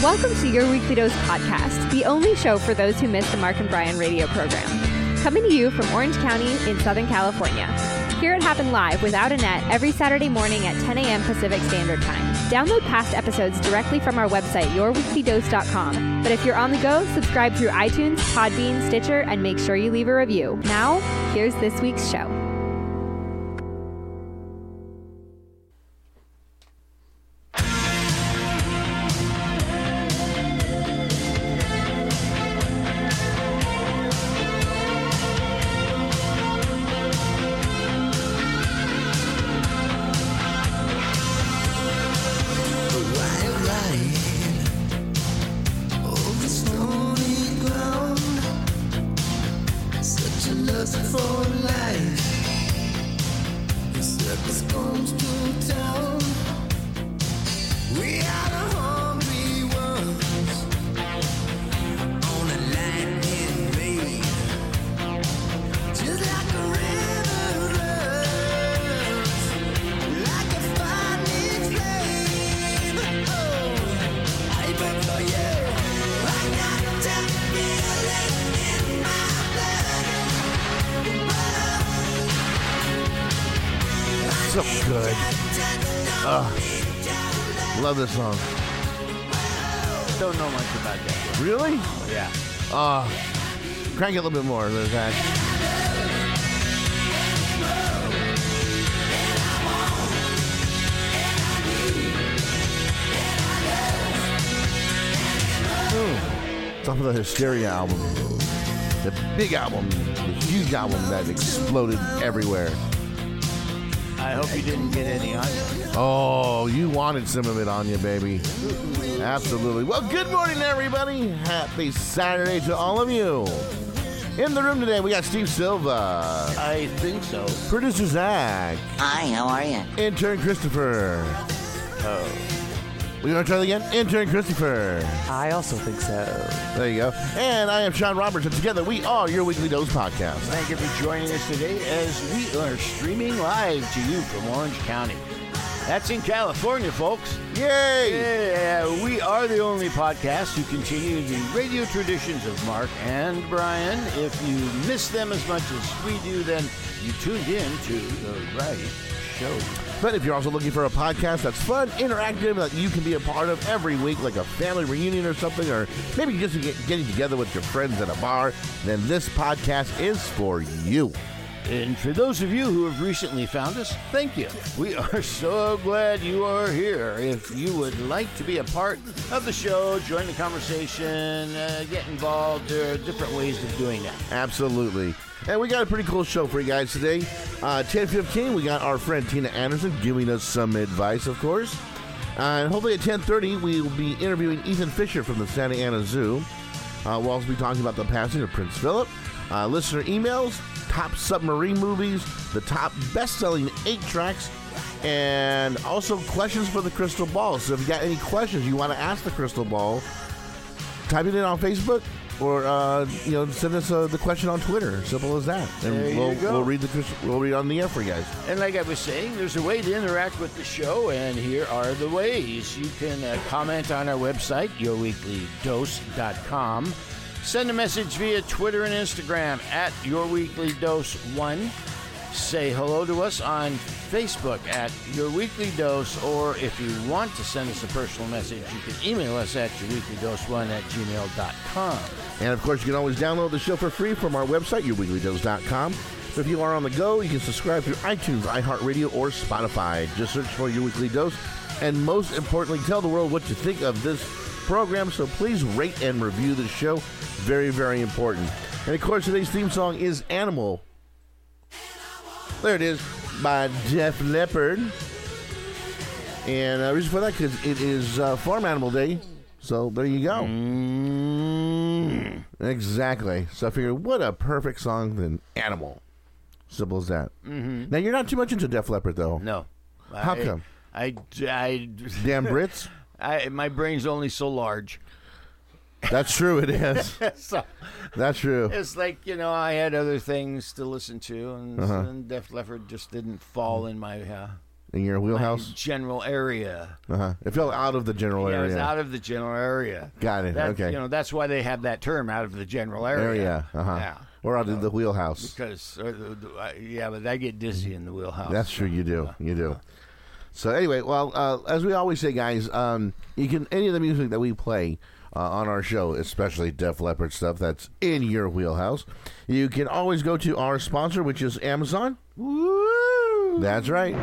Welcome to Your Weekly Dose podcast, the only show for those who miss the Mark and Brian radio program. Coming to you from Orange County in Southern California. Hear it happen live without a net every Saturday morning at 10 a.m. Pacific Standard Time. Download past episodes directly from our website, yourweeklydose.com. But if you're on the go, subscribe through iTunes, Podbean, Stitcher, and make sure you leave a review. Now, here's this week's show. So good. Love this song. Don't know much about that. Really? Yeah. Crank it a little bit more. There's that. It's off of the Hysteria album. The big album, the huge album that exploded everywhere. I hope you didn't get any on you. Oh, you wanted some of it on you, baby. Absolutely. Well, good morning, everybody. Happy Saturday to all of you. In the room today, we got Steve Silva. I think so. Producer Zach. Hi, how are you? Intern Christopher. Oh. We want to try that again? Intern Christopher. I also think so. There you go. And I am Sean Roberts, and together we are your Weekly Dose podcast. Thank you for joining us today as we are streaming live to you from Orange County. That's in California, folks. Yay! Yeah, we are the only podcast who continue the radio traditions of Mark and Brian. If you miss them as much as we do, then you tuned in to the right show. But if you're also looking for a podcast that's fun, interactive, that you can be a part of every week, like a family reunion or something, or maybe just getting together with your friends at a bar, then this podcast is for you. And for those of you who have recently found us, thank you. We are so glad you are here. If you would like to be a part of the show, join the conversation, get involved, there are different ways of doing that. Absolutely. And we got a pretty cool show for you guys today. 10:15, we got our friend Tina Anderson giving us some advice, of course. And hopefully at 10:30, we will be interviewing Ethan Fisher from the Santa Ana Zoo. We'll also be talking about the passing of Prince Philip, listener emails, top submarine movies, the top best-selling 8 tracks, and also questions for the Crystal Ball. So if you got any questions you want to ask the Crystal Ball, type it in on Facebook or send us the question on Twitter. Simple as that. And there we'll you go. we'll read it on the air for you guys. And like I was saying, there's a way to interact with the show, and here are the ways. You can comment on our website, yourweeklydose.com. Send a message via Twitter and Instagram at yourweeklydose1. Say hello to us on Facebook at Your Weekly Dose, or if you want to send us a personal message, you can email us at yourweeklydose1@gmail.com. And of course, you can always download the show for free from our website, yourweeklydose.com. So if you are on the go, you can subscribe through iTunes, iHeartRadio, or Spotify. Just search for Your Weekly Dose. And most importantly, tell the world what you think of this program. So please rate and review the show. Very, very important. And of course, today's theme song is Animal. There it is, by Def Leppard. And the reason for that, because it is Farm Animal Day. So there you go. Exactly. So I figured, what a perfect song than Animal. Simple as that. Mm-hmm. Now, you're not too much into Def Leppard, though. No. How come? I Damn Brits? My brain's only so large. That's true, it is. So, That's true. it's like, I had other things to listen to, and Def Leppard just didn't fall in my in your wheelhouse? General area. It fell out of the general Yeah, area. it was out of the general area. Got it. Okay. That's why they have that term, out of the general area. Yeah. Or out of the wheelhouse. Because, but I get dizzy in the wheelhouse. That's true. You do. You do. So anyway, well, as we always say, guys, you can any of the music that we play on our show, especially Def Leppard stuff that's in your wheelhouse, you can always go to our sponsor, which is Amazon. Woo! That's right.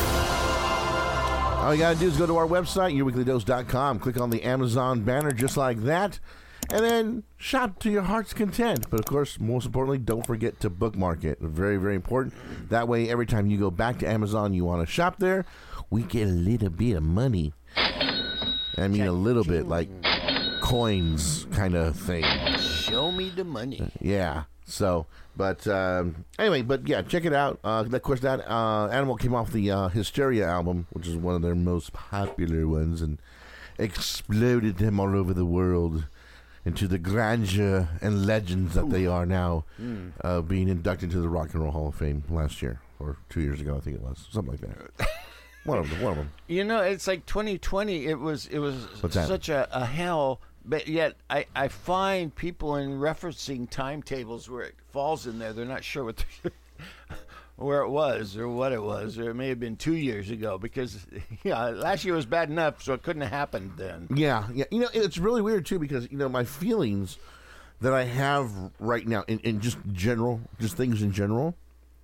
All you got to do is go to our website, yourweeklydose.com, click on the Amazon banner just like that, and then shop to your heart's content. But, of course, most importantly, don't forget to bookmark it. Very, very important. That way, every time you go back to Amazon, you want to shop there, we get a little bit of money. I mean, a little bit, like coins kind of thing. Show me the money. Yeah. So, but anyway, but yeah, check it out. Of course, that Animal came off the Hysteria album, which is one of their most popular ones, and exploded them all over the world into the grandeur and legends that they are now, being inducted into the Rock and Roll Hall of Fame last year, or 2 years ago, I think it was, something like that. One of them. You know, it's like 2020. It was such a hell. But yet, I find people in referencing timetables where it falls in there, they're not sure what where it was or what it was, or it may have been 2 years ago, because last year was bad enough, so it couldn't have happened then. Yeah. You know, it's really weird too, because my feelings that I have right now in just general, just things in general,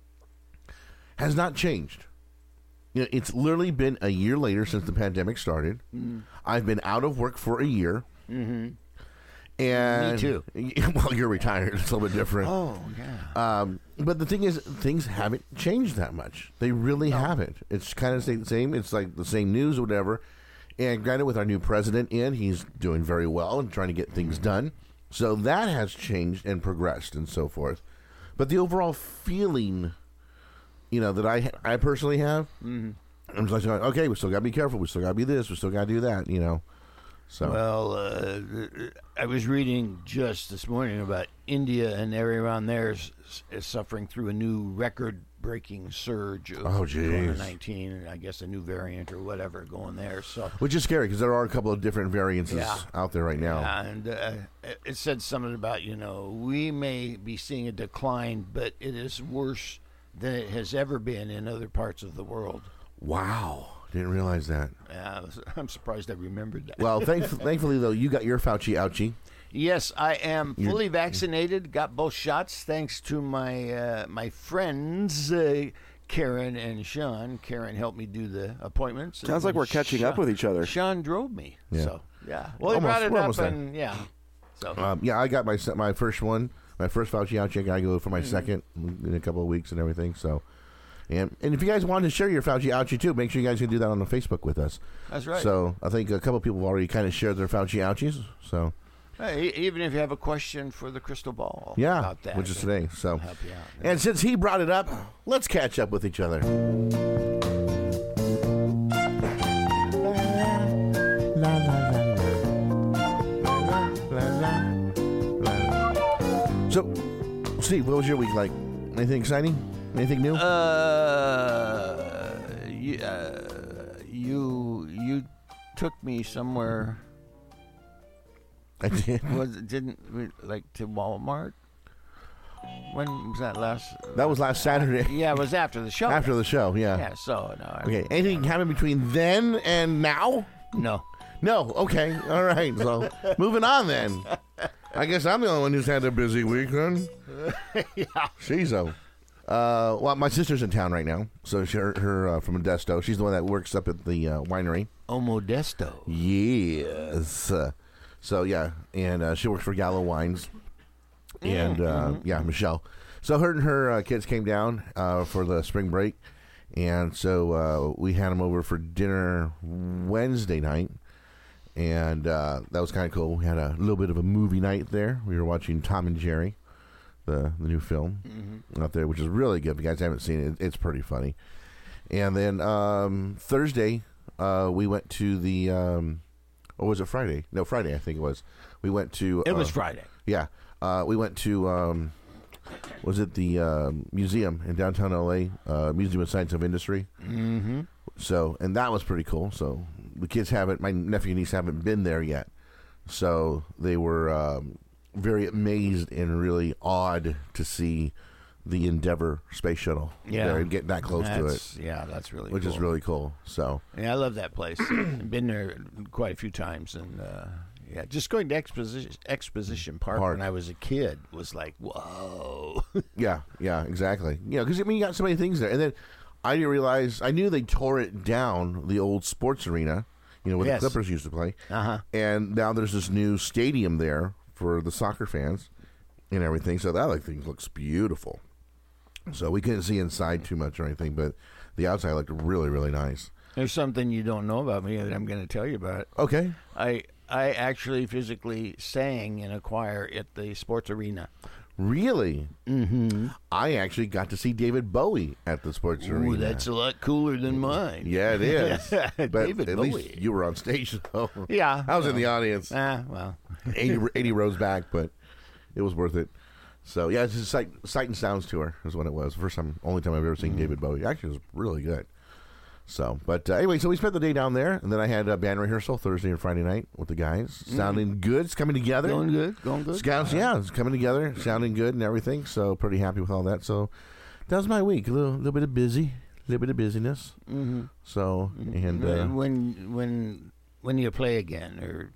has not changed. It's literally been a year later since the pandemic started. I've been out of work for a year. Mm-hmm. And me too. Well, you're retired. It's a little bit different. Oh, yeah. But the thing is, things haven't changed that much. They really haven't. It's kind of the same. It's like the same news or whatever. And granted, with our new president in, he's doing very well and trying to get things done. So that has changed and progressed and so forth. But the overall feeling, that I personally have, I'm just like, okay, we still got to be careful. We still got to be this. We still got to do that, So. Well, I was reading just this morning about India, and area around there is suffering through a new record-breaking surge of COVID-19, and I guess a new variant or whatever going there. So, which is scary, because there are a couple of different variances out there right now. Yeah, and it said something about, we may be seeing a decline, but it is worse than it has ever been in other parts of the world. Wow. Didn't realize that. Yeah, I'm surprised I remembered that. Well, thankfully, though, you got your Fauci ouchie. Yes, I am fully vaccinated, got both shots, thanks to my friends, Karen and Sean. Karen helped me do the appointments. Sounds like we're catching up with each other. Sean drove me. Yeah. So, yeah. Well, he brought it up, and So. I got my first one, my first Fauci ouchie. I got to go for my second in a couple of weeks and everything, so... And if you guys wanted to share your Fauci ouchie too, make sure you guys can do that on the Facebook with us. That's right. So I think a couple of people have already kind of shared their Fauci ouchies. So even if you have a question for the crystal ball, about that, which is today. So I'll help you out. And since he brought it up, let's catch up with each other. So, Steve, what was your week like? Anything exciting? Anything new? You took me somewhere. I did. To Walmart? When was that last? That was last Saturday. Yeah, it was after the show. After the show, yeah. Yeah, so no. Okay, anything happen between then and now? No. No, okay, all right. So, moving on then. I guess I'm the only one who's had a busy week, then. Yeah. Sheezo. Well, my sister's in town right now, so her from Modesto. She's the one that works up at the winery. Oh, Modesto. Yes. So yeah, and she works for Gallo Wines, and Michelle. So her and her kids came down for the spring break, and so we had them over for dinner Wednesday night, and that was kind of cool. We had a little bit of a movie night there. We were watching Tom and Jerry. The new film out there, which is really good. If you guys haven't seen it, it's pretty funny. And then Thursday, we went to the, or was it Friday? No, Friday, I think it was. We went to... It was Friday. Yeah. We went to, was it the museum in downtown L.A., Museum of Science of Industry? Mm-hmm. So, and that was pretty cool. So the kids my nephew and niece haven't been there yet. So they were very amazed and really awed to see the Endeavour space shuttle there and get that close to it. Yeah, that's really which cool. is really cool. So yeah, I love that place. I've been there quite a few times, and just going to Exposition Park when I was a kid was like, whoa. yeah, exactly. Yeah, because I mean, you got so many things there, and then I didn't realize. I knew they tore it down, the old sports arena, where the Clippers used to play, and now there's this new stadium there for the soccer fans and everything. So that thing looks beautiful. So we couldn't see inside too much or anything, but the outside looked really, really nice. There's something you don't know about me that I'm going to tell you about. Okay. I actually physically sang in a choir at the sports arena. Really? Mm-hmm. I actually got to see David Bowie at the sports arena. Ooh, that's a lot cooler than mine. Yeah, it is. But David at Bowie. least you were on stage, though. Yeah. I was in the audience. Well. 80 rows back, but it was worth it. So, yeah, it's a Sight and Sounds tour is what it was. Only time I've ever seen David Bowie. Actually, it was really good. So, but anyway, so we spent the day down there, and then I had a band rehearsal Thursday and Friday night with the guys. Sounding good. It's coming together. Going good. Scouts, it's coming together, sounding good and everything. So, pretty happy with all that. So, that was my week. A little bit of busyness. Mm-hmm. So, and when you play again, or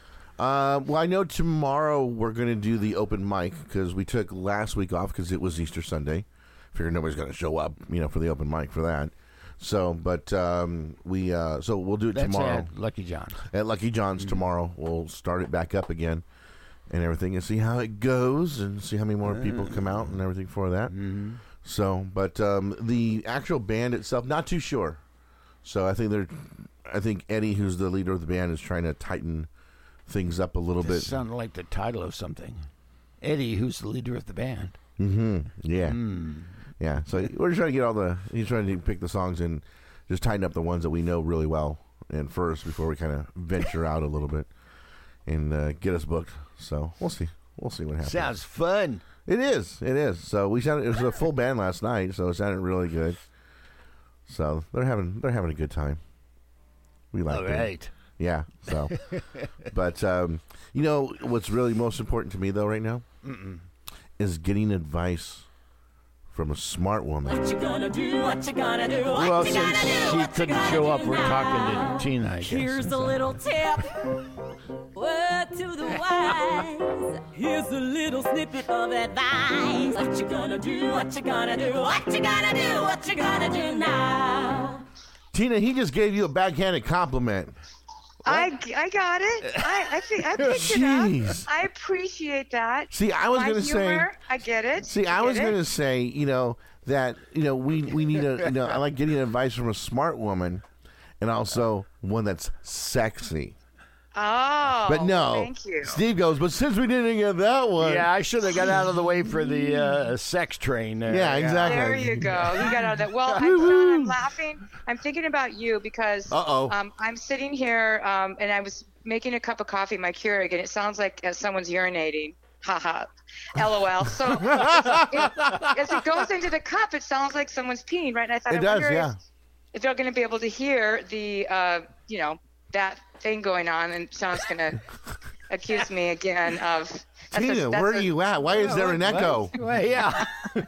well, I know tomorrow we're going to do the open mic because we took last week off because it was Easter Sunday. Figured nobody's going to show up, for the open mic for that. So, but so we'll do it tomorrow. At Lucky John. At Lucky John's tomorrow. We'll start it back up again and everything and see how it goes and see how many more people come out and everything for that. Mm-hmm. So, but the actual band itself, not too sure. So I think Eddie, who's the leader of the band, is trying to tighten things up a little bit. Sounded like the title of something. Eddie, who's the leader of the band. Mm-hmm. Yeah. Yeah. So we're trying to get he's trying to pick the songs and just tighten up the ones that we know really well and first before we kind of venture out a little bit and get us booked. So we'll see. We'll see what happens. Sounds fun. It is. So it was a full band last night, so it sounded really good. So they're having a good time. We like it. All right. Yeah. So, but what's really most important to me though right now is getting advice from a smart woman. What you gonna do? What you gonna do? Well, since she couldn't show up, we're talking to Tina, I guess. Here's a little tip. Word to the wise. Here's a little snippet of advice. What you gonna do? What you gonna do? What you gonna do? What you gonna do now? Tina, he just gave you a backhanded compliment. I got it. I picked it up. I appreciate that. See, I was going to say, I get it. See, I was going to say, that we need I like getting advice from a smart woman, and also one that's sexy. Oh, but no, thank you. Steve goes, but since we didn't get that one, yeah, I should have got out of the way for the sex train there. Yeah, exactly. There you go. You got out of that. Well, I'm laughing. I'm thinking about you because I'm sitting here and I was making a cup of coffee in my Keurig, and it sounds like someone's urinating. Haha. LOL. So as it goes into the cup, it sounds like someone's peeing, right? And I thought, it does, yeah. If they're going to be able to hear the, that thing going on, and Sean's going to accuse me again of... Tina, where are you at? Why is there an echo? Well, yeah.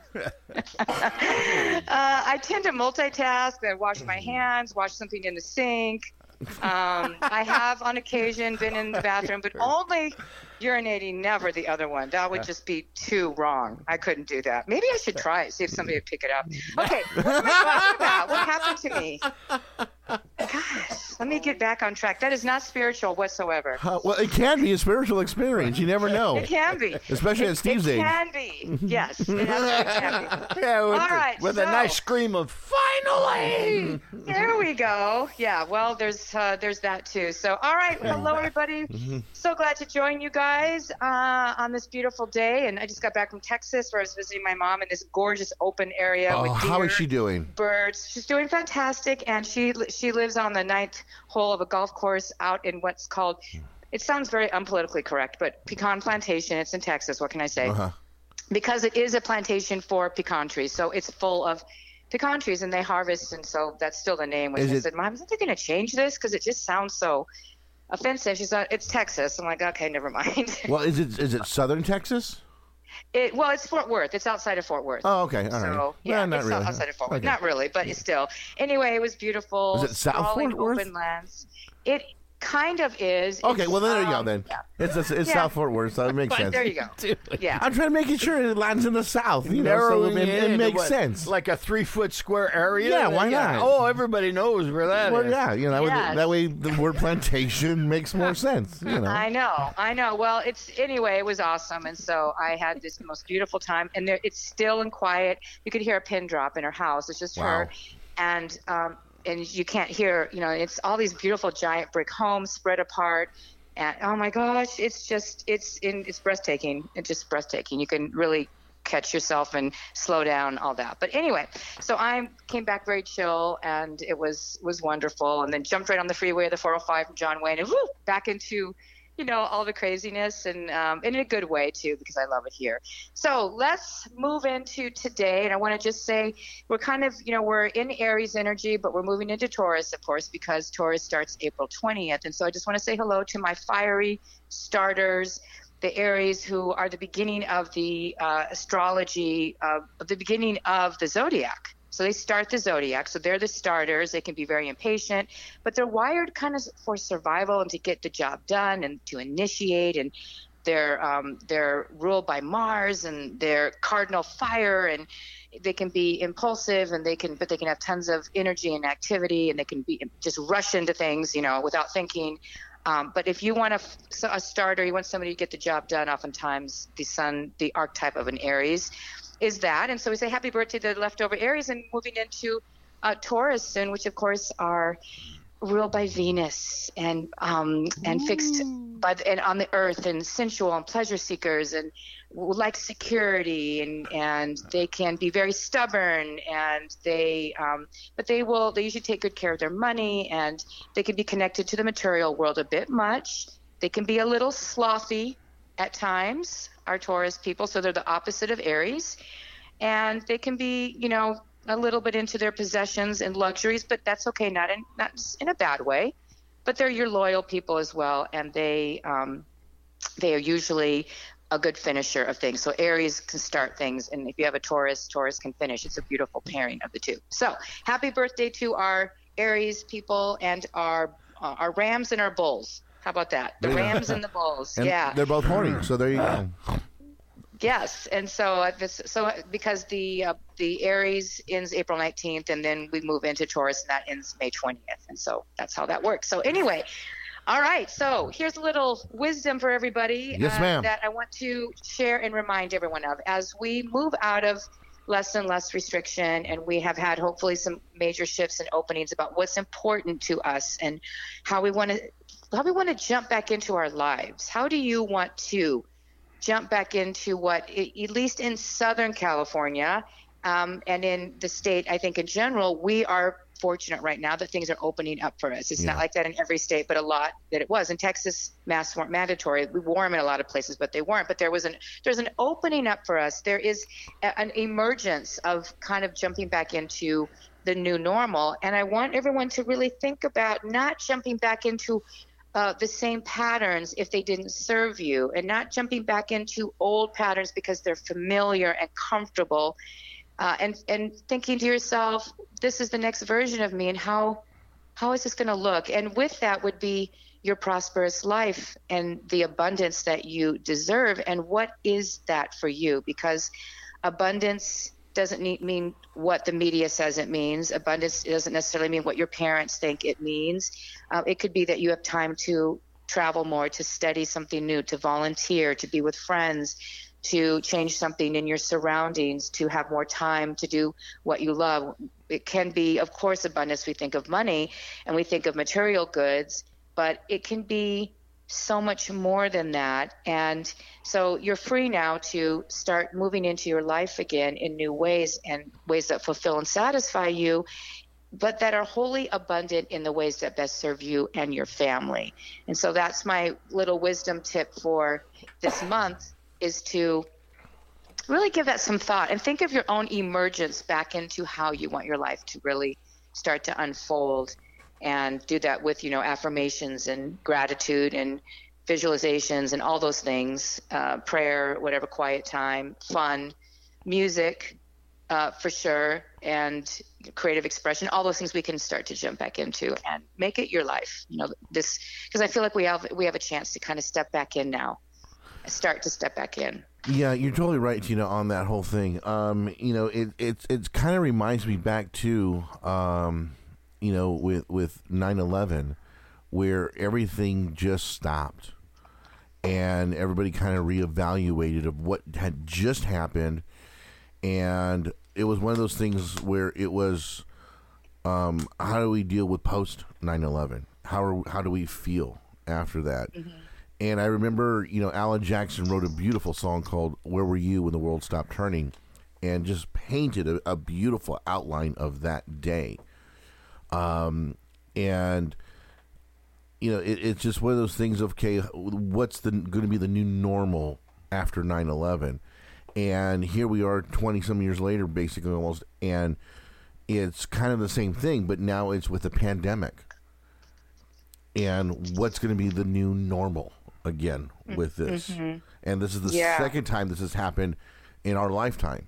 I tend to multitask. I wash my hands, wash something in the sink. I have on occasion been in the bathroom, but only urinating, never the other one. That would just be too wrong. I couldn't do that. Maybe I should try it, see if somebody would pick it up. Okay, what am I talking about? What happened to me? Gosh, let me get back on track. That is not spiritual whatsoever. Well, it can be a spiritual experience. You never know. It can be. Especially at Steve's age. It can be. Yes, it absolutely can be. Yeah, All right, with a nice scream of finally. There we go. Yeah, well, there's that too. So, all right. Hello, everybody. So glad to join you guys on this beautiful day. And I just got back from Texas where I was visiting my mom in this gorgeous open area with deer, how is she doing? Birds. She's doing fantastic. And she lives on the 9th hole of a golf course out in what's called, it sounds very unpolitically correct, but Pecan Plantation. It's in Texas. What can I say? Because it is a plantation for pecan trees. So it's full of pecan trees, and they harvest, and so that's still the name. Which Is I it- said, Mom, isn't they going to change this? Because it just sounds so offensive. She said, it's Texas. I'm like, okay, never mind. Well, is it Southern Texas? It's Fort Worth. It's outside of Fort Worth. Oh, okay, all right. So, yeah, Well, not it's really. outside of Fort Worth. Okay. Not really, but it's still. Anyway, it was beautiful. Is it South sprawling Fort Worth? Open lands. It kind of is. Okay, It's, well, there you go then. Yeah. It's Yeah. South Fort Worth, so it makes sense. There you go. Yeah. I'm trying to make sure it lands in the South, so Narrowing it into makes what, sense. Like a 3-foot square area. Yeah, why not? Oh, everybody knows where that is. Well, yeah, Yes. that way the word plantation makes more sense. I know. Well, it was awesome, and so I had this most beautiful time. And it's still and quiet. You could hear a pin drop in her house. It's just Wow. her, and you can't hear. It's all these beautiful giant brick homes spread apart. And oh my gosh, it's breathtaking. It's just breathtaking. You can really catch yourself and slow down, all that. But anyway, so I came back very chill, and it was wonderful. And then jumped right on the freeway of the 405 from John Wayne, and back into all the craziness, and in a good way too, because I love it here. So let's move into today, and I want to just say we're kind of, we're in Aries energy, but we're moving into Taurus, of course, because Taurus starts April 20th. And so I just want to say hello to my fiery starters, the Aries, who are the beginning of the astrology, of the beginning of the zodiac. So they start the zodiac. So they're the starters. They can be very impatient, but they're wired kind of for survival and to get the job done and to initiate. And they're ruled by Mars, and they're cardinal fire, and they can be impulsive, and they can have tons of energy and activity, and they can be just rush into things, without thinking. But if you want a starter, you want somebody to get the job done, oftentimes the sun, the archetype of an Aries, is that. And so we say happy birthday to the leftover Aries, and moving into Taurus soon, which of course are ruled by Venus and fixed and on the earth, and sensual and pleasure seekers, and like security, and they can be very stubborn, and but they usually take good care of their money, and they can be connected to the material world a bit much. They can be a little slothy at times, our Taurus people, so they're the opposite of Aries, and they can be, a little bit into their possessions and luxuries, but that's okay, not in a bad way. But they're your loyal people as well, and they are usually a good finisher of things. So Aries can start things, and if you have a Taurus can finish. It's a beautiful pairing of the two. So happy birthday to our Aries people and our Rams and our Bulls. How about that? The Rams and the Bulls. And yeah. they're both horny, so there you go. Yes, and so because the Aries ends April 19th, and then we move into Taurus, and that ends May 20th, and so that's how that works. So anyway, all right. So here's a little wisdom for everybody. Yes, ma'am. That I want to share and remind everyone of as we move out of less and less restriction, and we have had hopefully some major shifts and openings about what's important to us and how we want to jump back into our lives. How do you want to jump back into what, at least in Southern California, and in the state, I think in general, we are fortunate right now that things are opening up for us. It's not like that in every state, but a lot that it was. In Texas, masks weren't mandatory. We wore them in a lot of places, but they weren't. But there's an opening up for us. There is an emergence of kind of jumping back into the new normal. And I want everyone to really think about not jumping back into the same patterns if they didn't serve you, and not jumping back into old patterns because they're familiar and comfortable, and thinking to yourself, this is the next version of me, and how is this going to look? And with that would be your prosperous life and the abundance that you deserve. And what is that for you? Because abundance doesn't mean what the media says it means. Abundance doesn't necessarily mean what your parents think it means. It could be that you have time to travel more, to study something new, to volunteer, to be with friends, to change something in your surroundings, to have more time to do what you love. It can be, of course, abundance. We think of money and we think of material goods, but it can be so much more than that. And so you're free now to start moving into your life again in new ways, and ways that fulfill and satisfy you, but that are wholly abundant in the ways that best serve you and your family. And so that's my little wisdom tip for this month, is to really give that some thought and think of your own emergence back into how you want your life to really start to unfold, and do that with, affirmations and gratitude and visualizations and all those things, prayer, whatever, quiet time, fun, music, for sure, and creative expression, all those things we can start to jump back into and make it your life. This, because I feel like we have a chance to kind of step back in now, start to step back in. Yeah, you're totally right, on that whole thing. It kind of reminds me back to, with 9/11, where everything just stopped, and everybody kind of reevaluated of what had just happened, and it was one of those things where it was, how do we deal with post 9/11? How do we feel after that? Mm-hmm. And I remember, Alan Jackson wrote a beautiful song called "Where Were You When the World Stopped Turning," and just painted a beautiful outline of that day. It's just one of those things of, okay, what's going to be the new normal after 9/11? And here we are 20-some years later, basically almost, and it's kind of the same thing, but now it's with the pandemic. And what's going to be the new normal again with this? Mm-hmm. And this is the second time this has happened in our lifetime.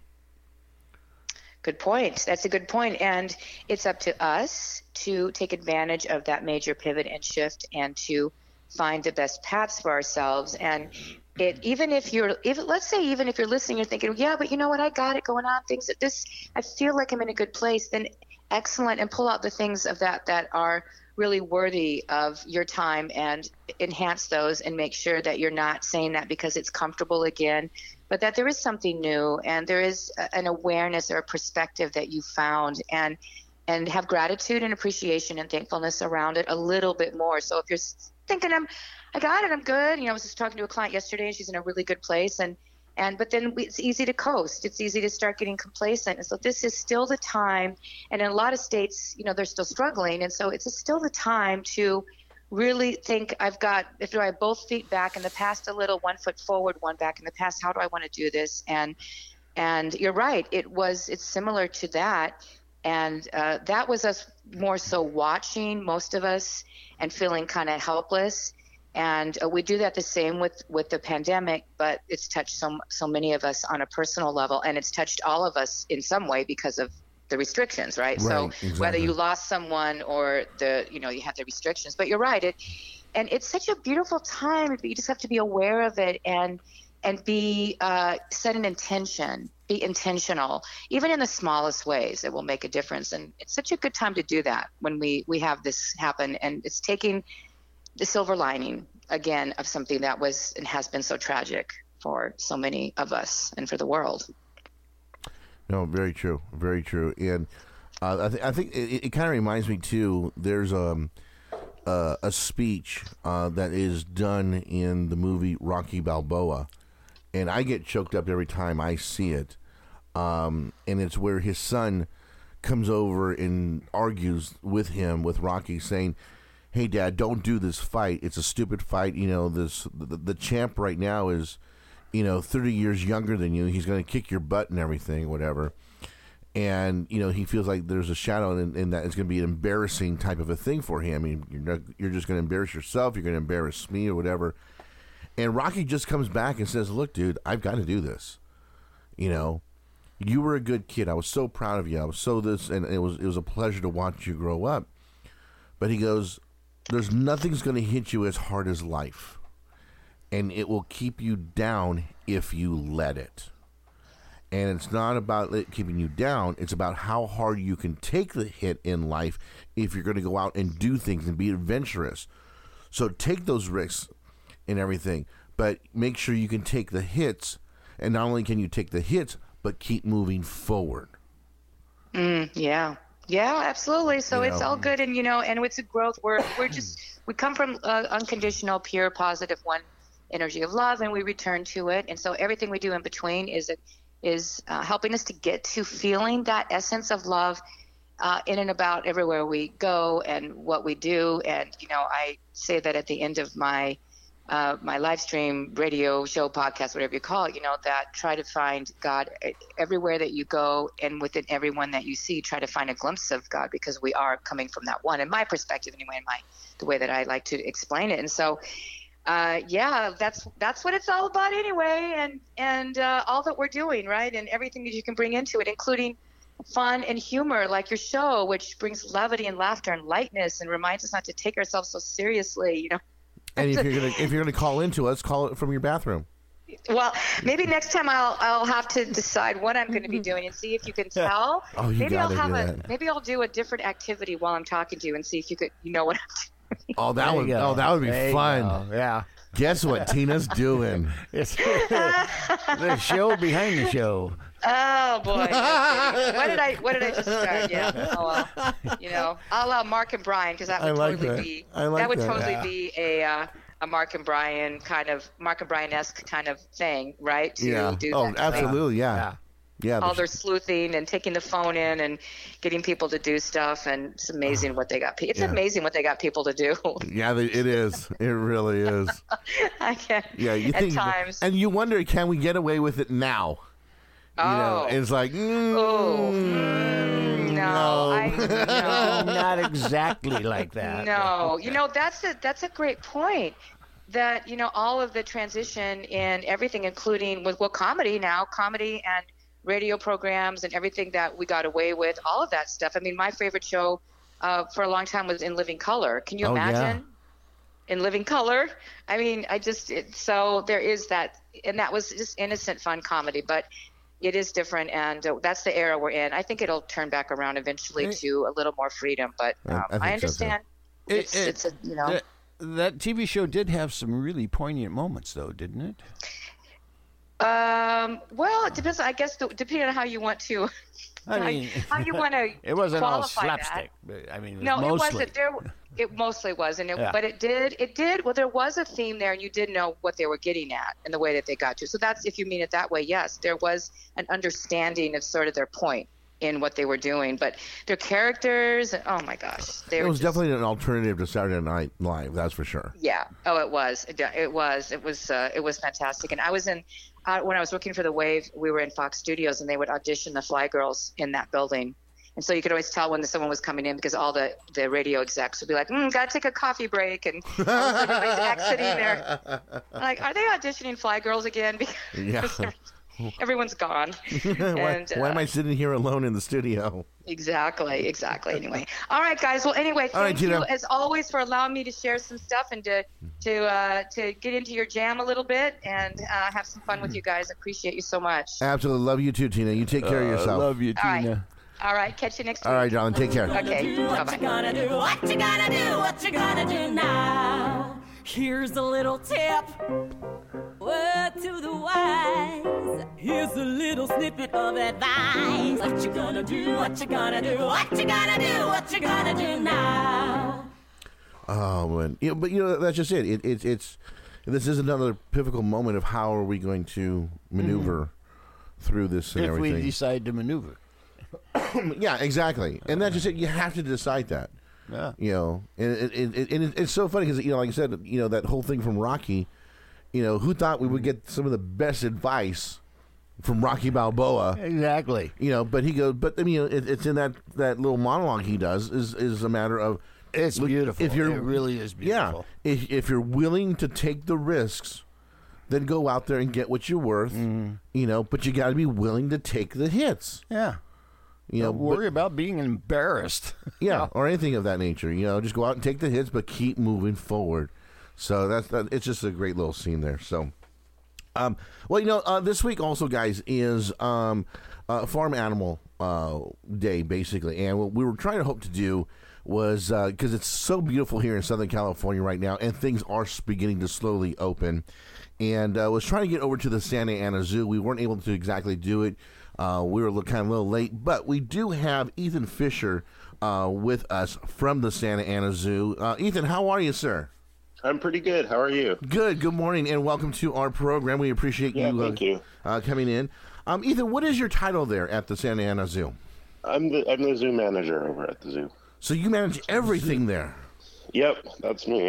Good point. That's a good point. And it's up to us to take advantage of that major pivot and shift, and to find the best paths for ourselves. And even if you're listening, you're thinking, yeah, but you know what, I got it going on, things that this, I feel like I'm in a good place, then excellent. And pull out the things of that are really worthy of your time, and enhance those, and make sure that you're not saying that because it's comfortable again, but that there is something new, and there is an awareness or a perspective that you found, and have gratitude and appreciation and thankfulness around it a little bit more. So if you're thinking, I got it, I'm good. I was just talking to a client yesterday, and she's in a really good place, but then it's easy to coast. It's easy to start getting complacent. And so this is still the time. And in a lot of states, they're still struggling. And so it's still the time to really think, if I have both feet back in the past a little, 1 foot forward, one back in the past, how do I want to do this? And you're right. It's similar to that. And that was us more so watching, most of us, and feeling kind of helpless. And we do that the same with the pandemic, but it's touched so many of us on a personal level, and it's touched all of us in some way because of the restrictions, right? So exactly. Whether you lost someone or you had the restrictions, but you're right. And it's such a beautiful time, but you just have to be aware of it and be set an intention, be intentional, even in the smallest ways. It will make a difference, and it's such a good time to do that when we have this happen, and it's taking the silver lining again of something that was and has been so tragic for so many of us and for the world. No, very true, very true. And I think it kind of reminds me too. There's a speech that is done in the movie Rocky Balboa, and I get choked up every time I see it. And it's where his son comes over and argues with Rocky, saying, "Hey, Dad, don't do this fight. It's a stupid fight. The champ right now is, 30 years younger than you. He's going to kick your butt and everything, whatever." And, he feels like there's a shadow in that it's going to be an embarrassing type of a thing for him. I mean, you're just going to embarrass yourself. You're going to embarrass me or whatever. And Rocky just comes back and says, "Look, dude, I've got to do this. You were a good kid. I was so proud of you. I was so this, and it was a pleasure to watch you grow up." But he goes, "There's nothing's going to hit you as hard as life, and it will keep you down if you let it. And it's not about it keeping you down. It's about how hard you can take the hit in life if you're going to go out and do things and be adventurous. So take those risks and everything, but make sure you can take the hits, and not only can you take the hits, but keep moving forward." Yeah, absolutely. So it's all good, and and it's a growth. We come from unconditional, pure, positive one energy of love, and we return to it. And so everything we do in between is helping us to get to feeling that essence of love in and about everywhere we go and what we do. And I say that at the end of my my live stream, radio show, podcast, whatever you call it, that try to find God everywhere that you go, and within everyone that you see, try to find a glimpse of God, because we are coming from that one, in my perspective anyway, the way that I like to explain it. And so, that's what it's all about anyway, and all that we're doing, right, and everything that you can bring into it, including fun and humor, like your show, which brings levity and laughter and lightness, and reminds us not to take ourselves so seriously, And if you're gonna call into us, call it from your bathroom. Well, maybe next time I'll have to decide what I'm going to be doing and see if you can tell. Oh, you maybe gotta do that. Maybe I'll do a different activity while I'm talking to you and see if you could, what I'm doing. Oh, that would be fun. Yeah. Guess what Tina's doing? It's the show behind the show. Oh boy! What did I just start? Yeah. Oh well. I'll allow Mark and Brian, because that would totally be a Mark and Brian Brian-esque kind of thing, right? To do that absolutely, yeah. All their sleuthing and taking the phone in and getting people to do stuff, and it's amazing what they got. It's amazing what they got people to do. Yeah, it is. It really is. I can't. Yeah, you think, at times, and you wonder, can we get away with it now? It's like, no, not exactly like that. No, that's a great point. That all of the transition in everything, including with comedy and radio programs and everything that we got away with, all of that stuff. I mean, my favorite show for a long time was In Living Color. Can you imagine? In Living Color? I mean, so there is that, and that was just innocent, fun comedy, but it is different, and that's the era we're in. I think it'll turn back around eventually to a little more freedom, but I understand. So, that TV show did have some really poignant moments, though, didn't it? Well, it depends. I guess depending on how you want to. How you want to. It wasn't all qualify slapstick. That. I mean, no, mostly. it wasn't. It mostly wasn't. But it did. Well, there was a theme there, and you did know what they were getting at and the way that they got to. So that's, if you mean it that way, yes, there was an understanding of sort of their point in what they were doing. But their characters, oh my gosh, it was definitely an alternative to Saturday Night Live. That's for sure. Yeah. Oh, it was. It was fantastic. And I was in. When I was working for The Wave, we were in Fox Studios, and they would audition the Fly Girls in that building. And so you could always tell when someone was coming in, because all the radio execs would be like, got to take a coffee break. And everybody's exiting there. Like, are they auditioning Fly Girls again? Because everyone's gone. Why am I sitting here alone in the studio? Exactly. Anyway. All right, guys. Well, anyway, thank you, as always, for allowing me to share some stuff and to get into your jam a little bit and have some fun with you guys. I appreciate you so much. Absolutely. Love you too, Tina. You take care of yourself. Love you, Tina. All right. Catch you next week. All right, darling. Take care. Okay. What Bye-bye. you gonna do? What you gonna do? What you gonna do now? Here's a little tip. Word to the wise. Here's a little snippet of advice. What you gonna do? What you gonna do? What you gonna do? What you gonna do now? Oh man, but that's just it. It's this is another pivotal moment of how are we going to maneuver through this and everything. If we decide to maneuver. Yeah, exactly. And that's just it. You have to decide that. Yeah. And it's so funny because like I said, that whole thing from Rocky. Who thought we would get some of the best advice from Rocky Balboa? Exactly. But he goes. But it's in that little monologue he does is a matter of. It's beautiful. It really is beautiful. Yeah. If you're willing to take the risks, then go out there and get what you're worth. But you got to be willing to take the hits. Yeah. Don't worry about being embarrassed. Yeah, or anything of that nature. Just go out and take the hits, but keep moving forward. So it's just a great little scene there. So, this week also, guys, is Farm Animal Day, basically. And what we were trying to hope to do was, because it's so beautiful here in Southern California right now, and things are beginning to slowly open, and was trying to get over to the Santa Ana Zoo. We weren't able to exactly do it. We were a little late, but we do have Ethan Fisher with us from the Santa Ana Zoo. Ethan, how are you, sir? I'm pretty good. How are you? Good. Good morning, and welcome to our program. We appreciate you coming in. Ethan, what is your title there at the Santa Ana Zoo? I'm the zoo manager over at the zoo. So you manage everything there? Yep, that's me.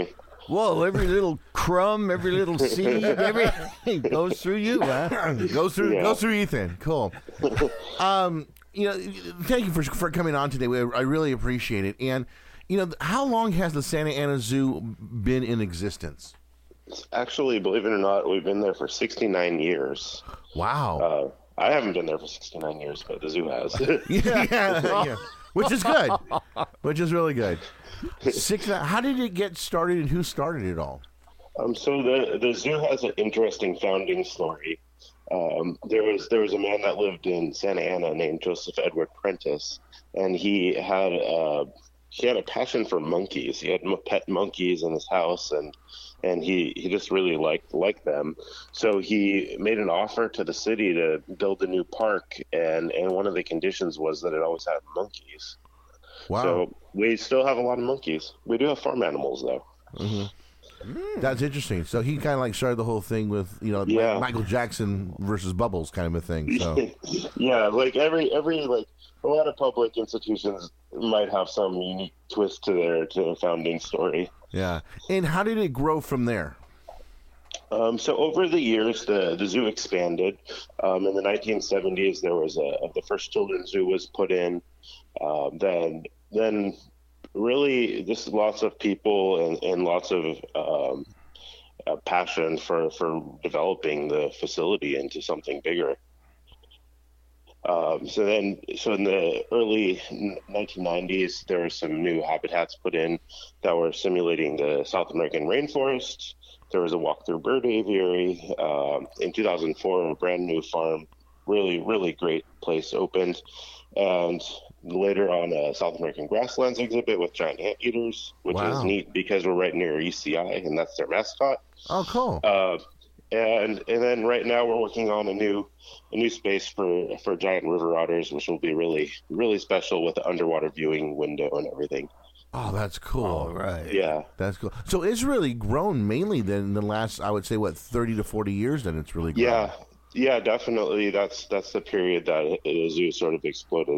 Whoa, every little crumb, every little seed, everything goes through you, huh? Goes through Ethan. Cool. Thank you for coming on today. I really appreciate it. And, how long has the Santa Ana Zoo been in existence? Actually, believe it or not, we've been there for 69 years. Wow. I haven't been there for 69 years, but the zoo has. yeah. Which is good. Which is really good. How did it get started, and who started it all? So the zoo has an interesting founding story. There was a man that lived in Santa Ana named Joseph Edward Prentice, and he had a passion for monkeys. He had pet monkeys in his house, and he just really liked them. So he made an offer to the city to build a new park, and one of the conditions was that it always had monkeys. Wow. So we still have a lot of monkeys. We do have farm animals, though. Mm-hmm. That's interesting. So he kind of started the whole thing with, Michael Jackson versus Bubbles kind of a thing. So yeah, a lot of public institutions might have some unique twist to their founding story. Yeah. And how did it grow from there? So over the years, the zoo expanded. In the 1970s, there was the first children's zoo was put in. Then really just lots of people and lots of passion for developing the facility into something bigger. So in the early 1990s, there were some new habitats put in that were simulating the South American rainforest. There was a walk-through bird aviary. In 2004, a brand new farm, really, really great place opened. And later on, a South American grasslands exhibit with giant anteaters, which is neat because we're right near ECI, and that's their mascot. Oh, cool. And then right now we're working on a new space for giant river otters, which will be really, really special with the underwater viewing window and everything. Oh, that's cool. All right. Yeah. That's cool. So it's really grown mainly then in the last, I would say, 30 to 40 years then it's really grown. Yeah, definitely. That's the period that the zoo sort of exploded.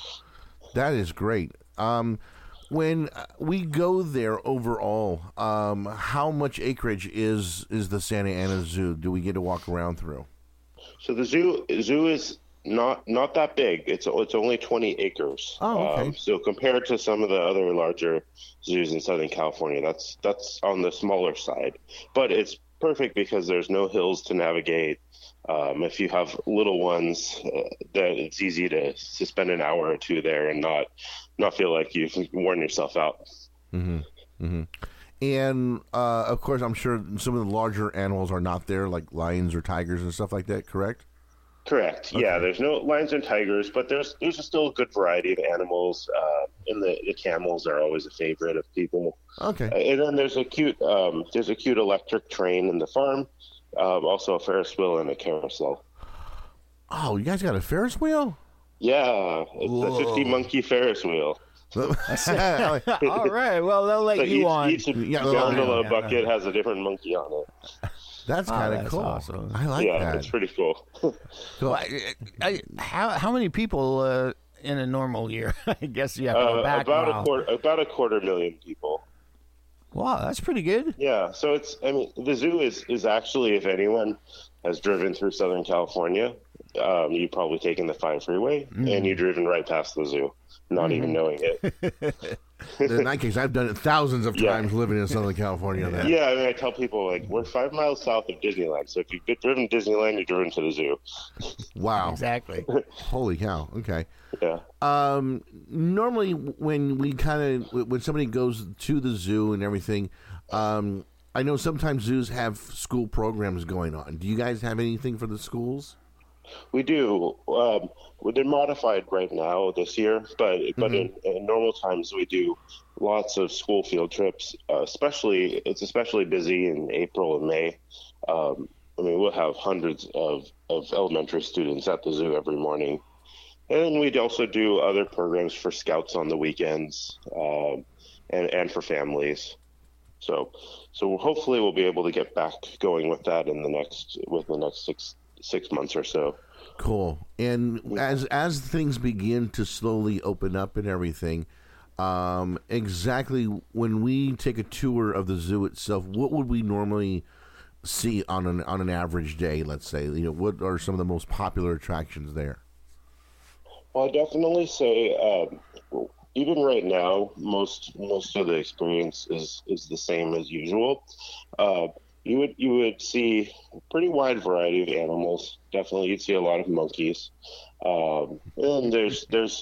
That is great. When we go there overall, how much acreage is the Santa Ana Zoo? Do we get to walk around through? So the zoo is not that big. It's only 20 acres. Oh, okay. So compared to some of the other larger zoos in Southern California, that's on the smaller side. But it's perfect because there's no hills to navigate. If you have little ones, that it's easy to spend an hour or two there and not feel like you've worn yourself out. Mm-hmm. Mm-hmm. And of course, I'm sure some of the larger animals are not there, like lions or tigers and stuff like that. Correct? Correct. Okay. Yeah, there's no lions and tigers, but there's still a good variety of animals. And the camels are always a favorite of people. Okay. And then there's a cute electric train in the farm. Also a Ferris wheel and a carousel. Oh, you guys got a Ferris wheel? Yeah, it's a 50 monkey Ferris wheel. All right, well, they'll let you on. Each gondola bucket has a different monkey on it. That's kind of cool. Awesome. I like that. Yeah, it's pretty cool. Cool. How many people in a normal year? I guess you have to go back about a 250,000 people. Wow, that's pretty good. Yeah, so the zoo is actually, if anyone has driven through Southern California, you've probably taken the 5 freeway and you've driven right past the zoo, not even knowing it. In that case, I've done it thousands of times living in Southern California. Then. Yeah, I tell people, we're 5 miles south of Disneyland, so if you've driven Disneyland, you've driven to the zoo. Wow. Exactly. Holy cow. Okay. Yeah. Normally, when somebody goes to the zoo and everything, I know sometimes zoos have school programs going on. Do you guys have anything for the schools? We do. They're modified right now this year, but in normal times we do lots of school field trips. It's especially busy in April and May. We'll have hundreds of elementary students at the zoo every morning. And then we'd also do other programs for scouts on the weekends, and for families. So hopefully we'll be able to get back going with that in the next 6 months or so. Cool. And as things begin to slowly open up and everything, exactly when we take a tour of the zoo itself, what would we normally see on an average day? Let's say, what are some of the most popular attractions there? Well, I definitely say even right now, most of the experience is the same as usual. You would see a pretty wide variety of animals. Definitely, you'd see a lot of monkeys, and there's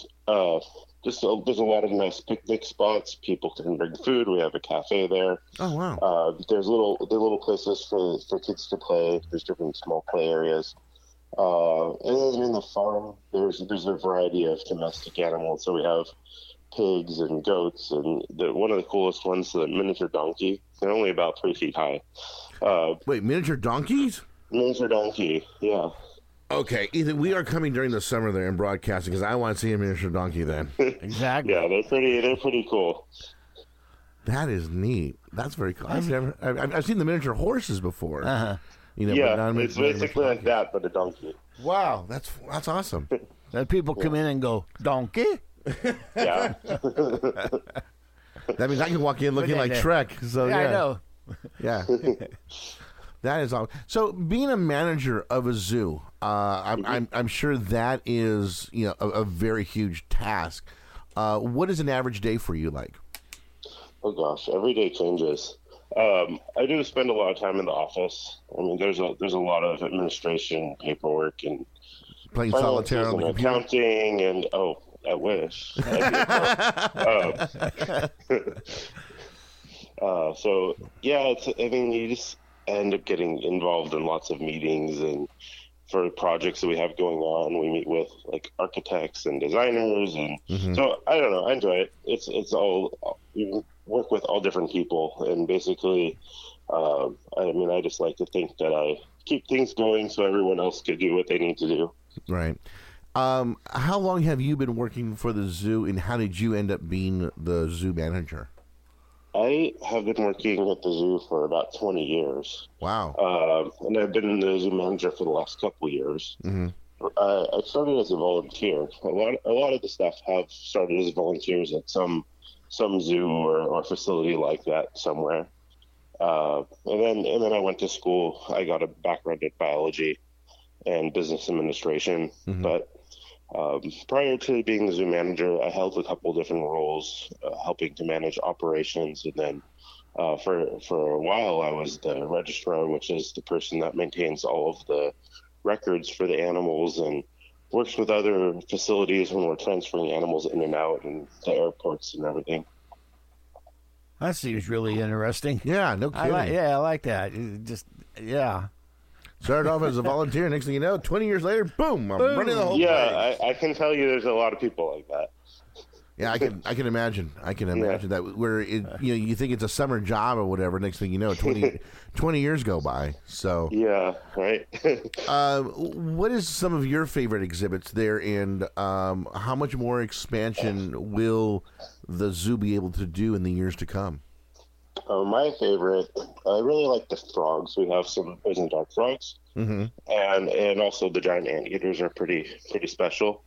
a lot of nice picnic spots. People can bring food. We have a cafe there. Oh wow! There's little places for kids to play. There's different small play areas. And then in the farm, there's a variety of domestic animals. So we have pigs and goats, and one of the coolest ones, the miniature donkey. They're only about 3 feet high. Wait, miniature donkeys? Miniature donkey, yeah. Okay, Ethan, we are coming during the summer there and broadcasting because I want to see a miniature donkey then. Exactly. Yeah, they're pretty cool. That is neat. That's very cool. I've seen the miniature horses before. Uh-huh. Yeah, it's basically like that, but a donkey. Wow, that's awesome. That people come in and go, donkey? Yeah. That means I can walk in looking like Shrek. So yeah, I know. Yeah. That is all. So, being a manager of a zoo, I'm sure that is a very huge task. What is an average day for you like? Oh gosh, every day changes. I do spend a lot of time in the office. I mean, there's a lot of administration, paperwork, and playing solitaire on the computer, accounting, and I wish. So yeah, you just end up getting involved in lots of meetings, and for projects that we have going on, we meet with like architects and designers, and so I don't know, I enjoy it. It's all, you work with all different people, and basically, I just like to think that I keep things going so everyone else can do what they need to do. Right. How long have you been working for the zoo, and how did you end up being the zoo manager? I have been working at the zoo for about 20 years. Wow. And I've been the zoo manager for the last couple of years. Mm-hmm. I started as a volunteer. A lot of the staff have started as volunteers at some zoo or facility like that somewhere. And then I went to school. I got a background in biology and business administration. Mm-hmm. But prior to being the zoo manager, I held a couple different roles, helping to manage operations, and then for a while I was the registrar, which is the person that maintains all of the records for the animals and works with other facilities when we're transferring animals in and out and the airports and everything. That seems really interesting. Yeah, no kidding. I like that. Yeah. Started off as a volunteer. Next thing you know, 20 years later, boom! I'm running the whole place. Yeah, I can tell you, there's a lot of people like that. Yeah, I can imagine. That where you think it's a summer job or whatever. Next thing you know, 20 years go by. So yeah, right. What is some of your favorite exhibits there, and how much more expansion will the zoo be able to do in the years to come? My favorite, I really like the frogs. We have some poison dart frogs, mm-hmm. and also the giant anteaters are pretty special.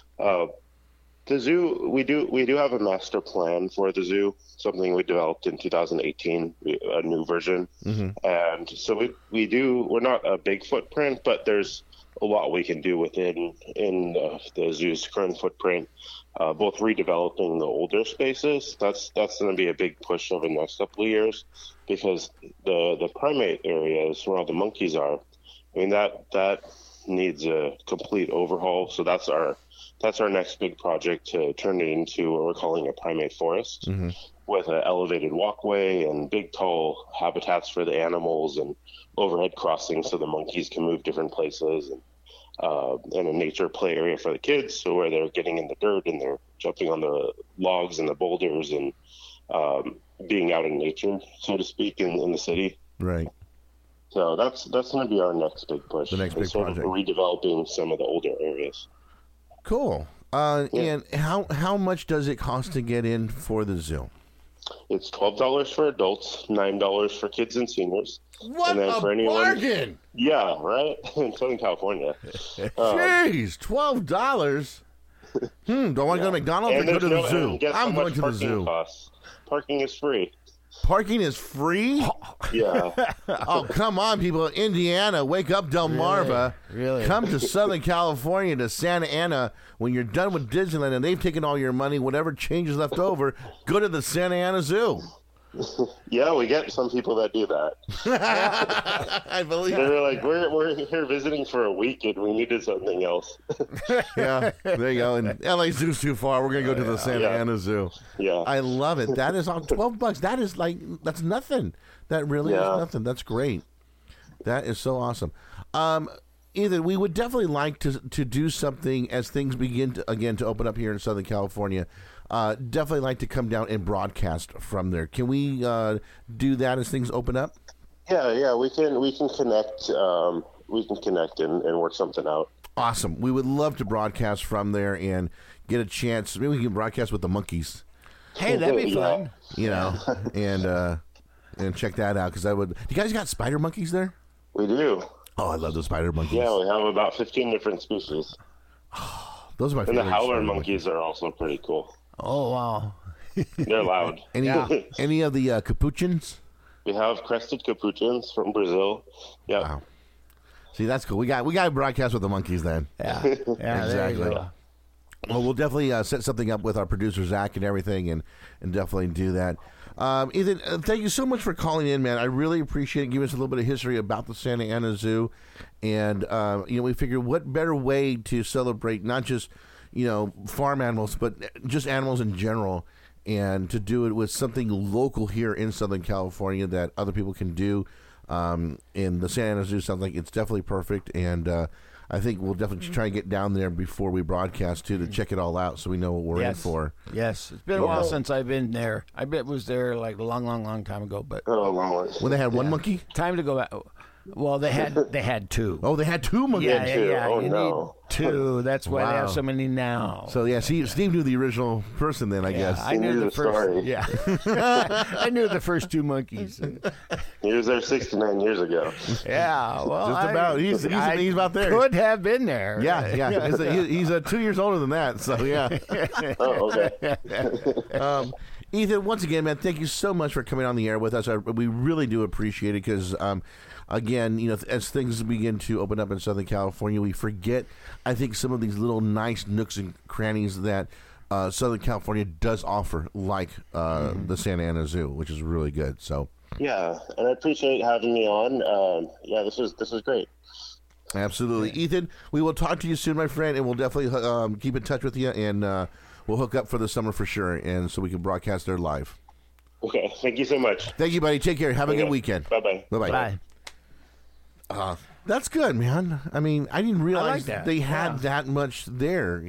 The zoo, we do have a master plan for the zoo, something we developed in 2018, a new version, mm-hmm. and so we're not a big footprint, but there's a lot we can do within the zoo's current footprint. Both redeveloping the older spaces, that's going to be a big push over the next couple of years, because the primate areas where all the monkeys are, I mean that needs a complete overhaul. So that's our next big project, to turn it into what we're calling a primate forest, mm-hmm. with an elevated walkway and big tall habitats for the animals and overhead crossings so the monkeys can move different places, and a nature play area for the kids, so where they're getting in the dirt and they're jumping on the logs and the boulders and being out in nature, so to speak, in the city. Right. So that's going to be our next big push. The next big project. Redeveloping some of the older areas. Cool. And how much does it cost to get in for the zoo? It's $12 for adults, $9 for kids and seniors. What and then a for anyone, bargain! Yeah, right? In Southern California. Jeez, $12? Don't want to go to McDonald's or go to the zoo? and guess how I'm much going to the parking zoo. costs? Parking is free. Parking is free? Yeah. Oh, come on, people. Indiana, wake up, Delmarva. Really? Come to Southern California, to Santa Ana. When you're done with Disneyland and they've taken all your money, whatever change is left over, go to the Santa Ana Zoo. Yeah, we get some people that do that. I believe it. They're like, we're here visiting for a week and we needed something else. Yeah, there you go. And LA Zoo's too far. We're going to go to the Santa Ana Zoo. Yeah. I love it. That is on $12. That is that's nothing. That really is nothing. That's great. That is so awesome. Either we would definitely like to do something as things begin to open up here in Southern California. Definitely like to come down and broadcast from there. Can we do that as things open up? Yeah, we can connect. We can connect and work something out. Awesome. We would love to broadcast from there and get a chance. Maybe we can broadcast with the monkeys. Hey, that'd be fun. You know, and check that out because I would. You guys got spider monkeys there? We do. Oh, I love those spider monkeys. Yeah, we have about 15 different species. Those are my And favorite. the howler spider monkeys are also pretty cool. Oh, wow. They're loud. Any of the capuchins? We have crested capuchins from Brazil. Yeah. Wow. See, that's cool. We got to broadcast with the monkeys then. Yeah, Exactly. There you go. Well, we'll definitely set something up with our producer Zach and everything, and definitely do that. Ethan, thank you so much for calling in, man. I really appreciate it. Giving us a little bit of history about the Santa Ana Zoo, and we figured what better way to celebrate not just farm animals, but just animals in general, and to do it with something local here in Southern California that other people can do. And the Santa Ana Zoo sounds like it's definitely perfect, and I think we'll definitely try and get down there before we broadcast too to check it all out so we know what we're in for. Yes, it's been a while since I've been there. I bet it was there like a long time ago, but Oh, long way. When they had one monkey? time to go back. Well, they had two. Oh, they had two monkeys. Yeah. Oh, You no. need two. That's why they Wow. have so many now. So yeah, Steve knew the original person then, I guess. I knew knew the the first. story. Yeah, I knew the first two monkeys. He was there 69 years ago. Yeah, well, Just about. He's about there. Could have been there. Yeah. He's 2 years older than that, so yeah. Oh, okay. Ethan, once again, man, thank you so much for coming on the air with us. We really do appreciate it because, again, as things begin to open up in Southern California, we forget, I think, some of these little nice nooks and crannies that Southern California does offer, like the Santa Ana Zoo, which is really good. So, Yeah, and I appreciate having me on. This was great. absolutely. Ethan, we will talk to you soon, my friend, and we'll definitely keep in touch with you, and we'll hook up for the summer for sure, and so we can broadcast there live. Okay, thank you so much. Thank you, buddy. Take care. Have a good weekend. Bye-bye. Bye-bye. Bye. That's good, man. I mean, I didn't realize that. they had that much there,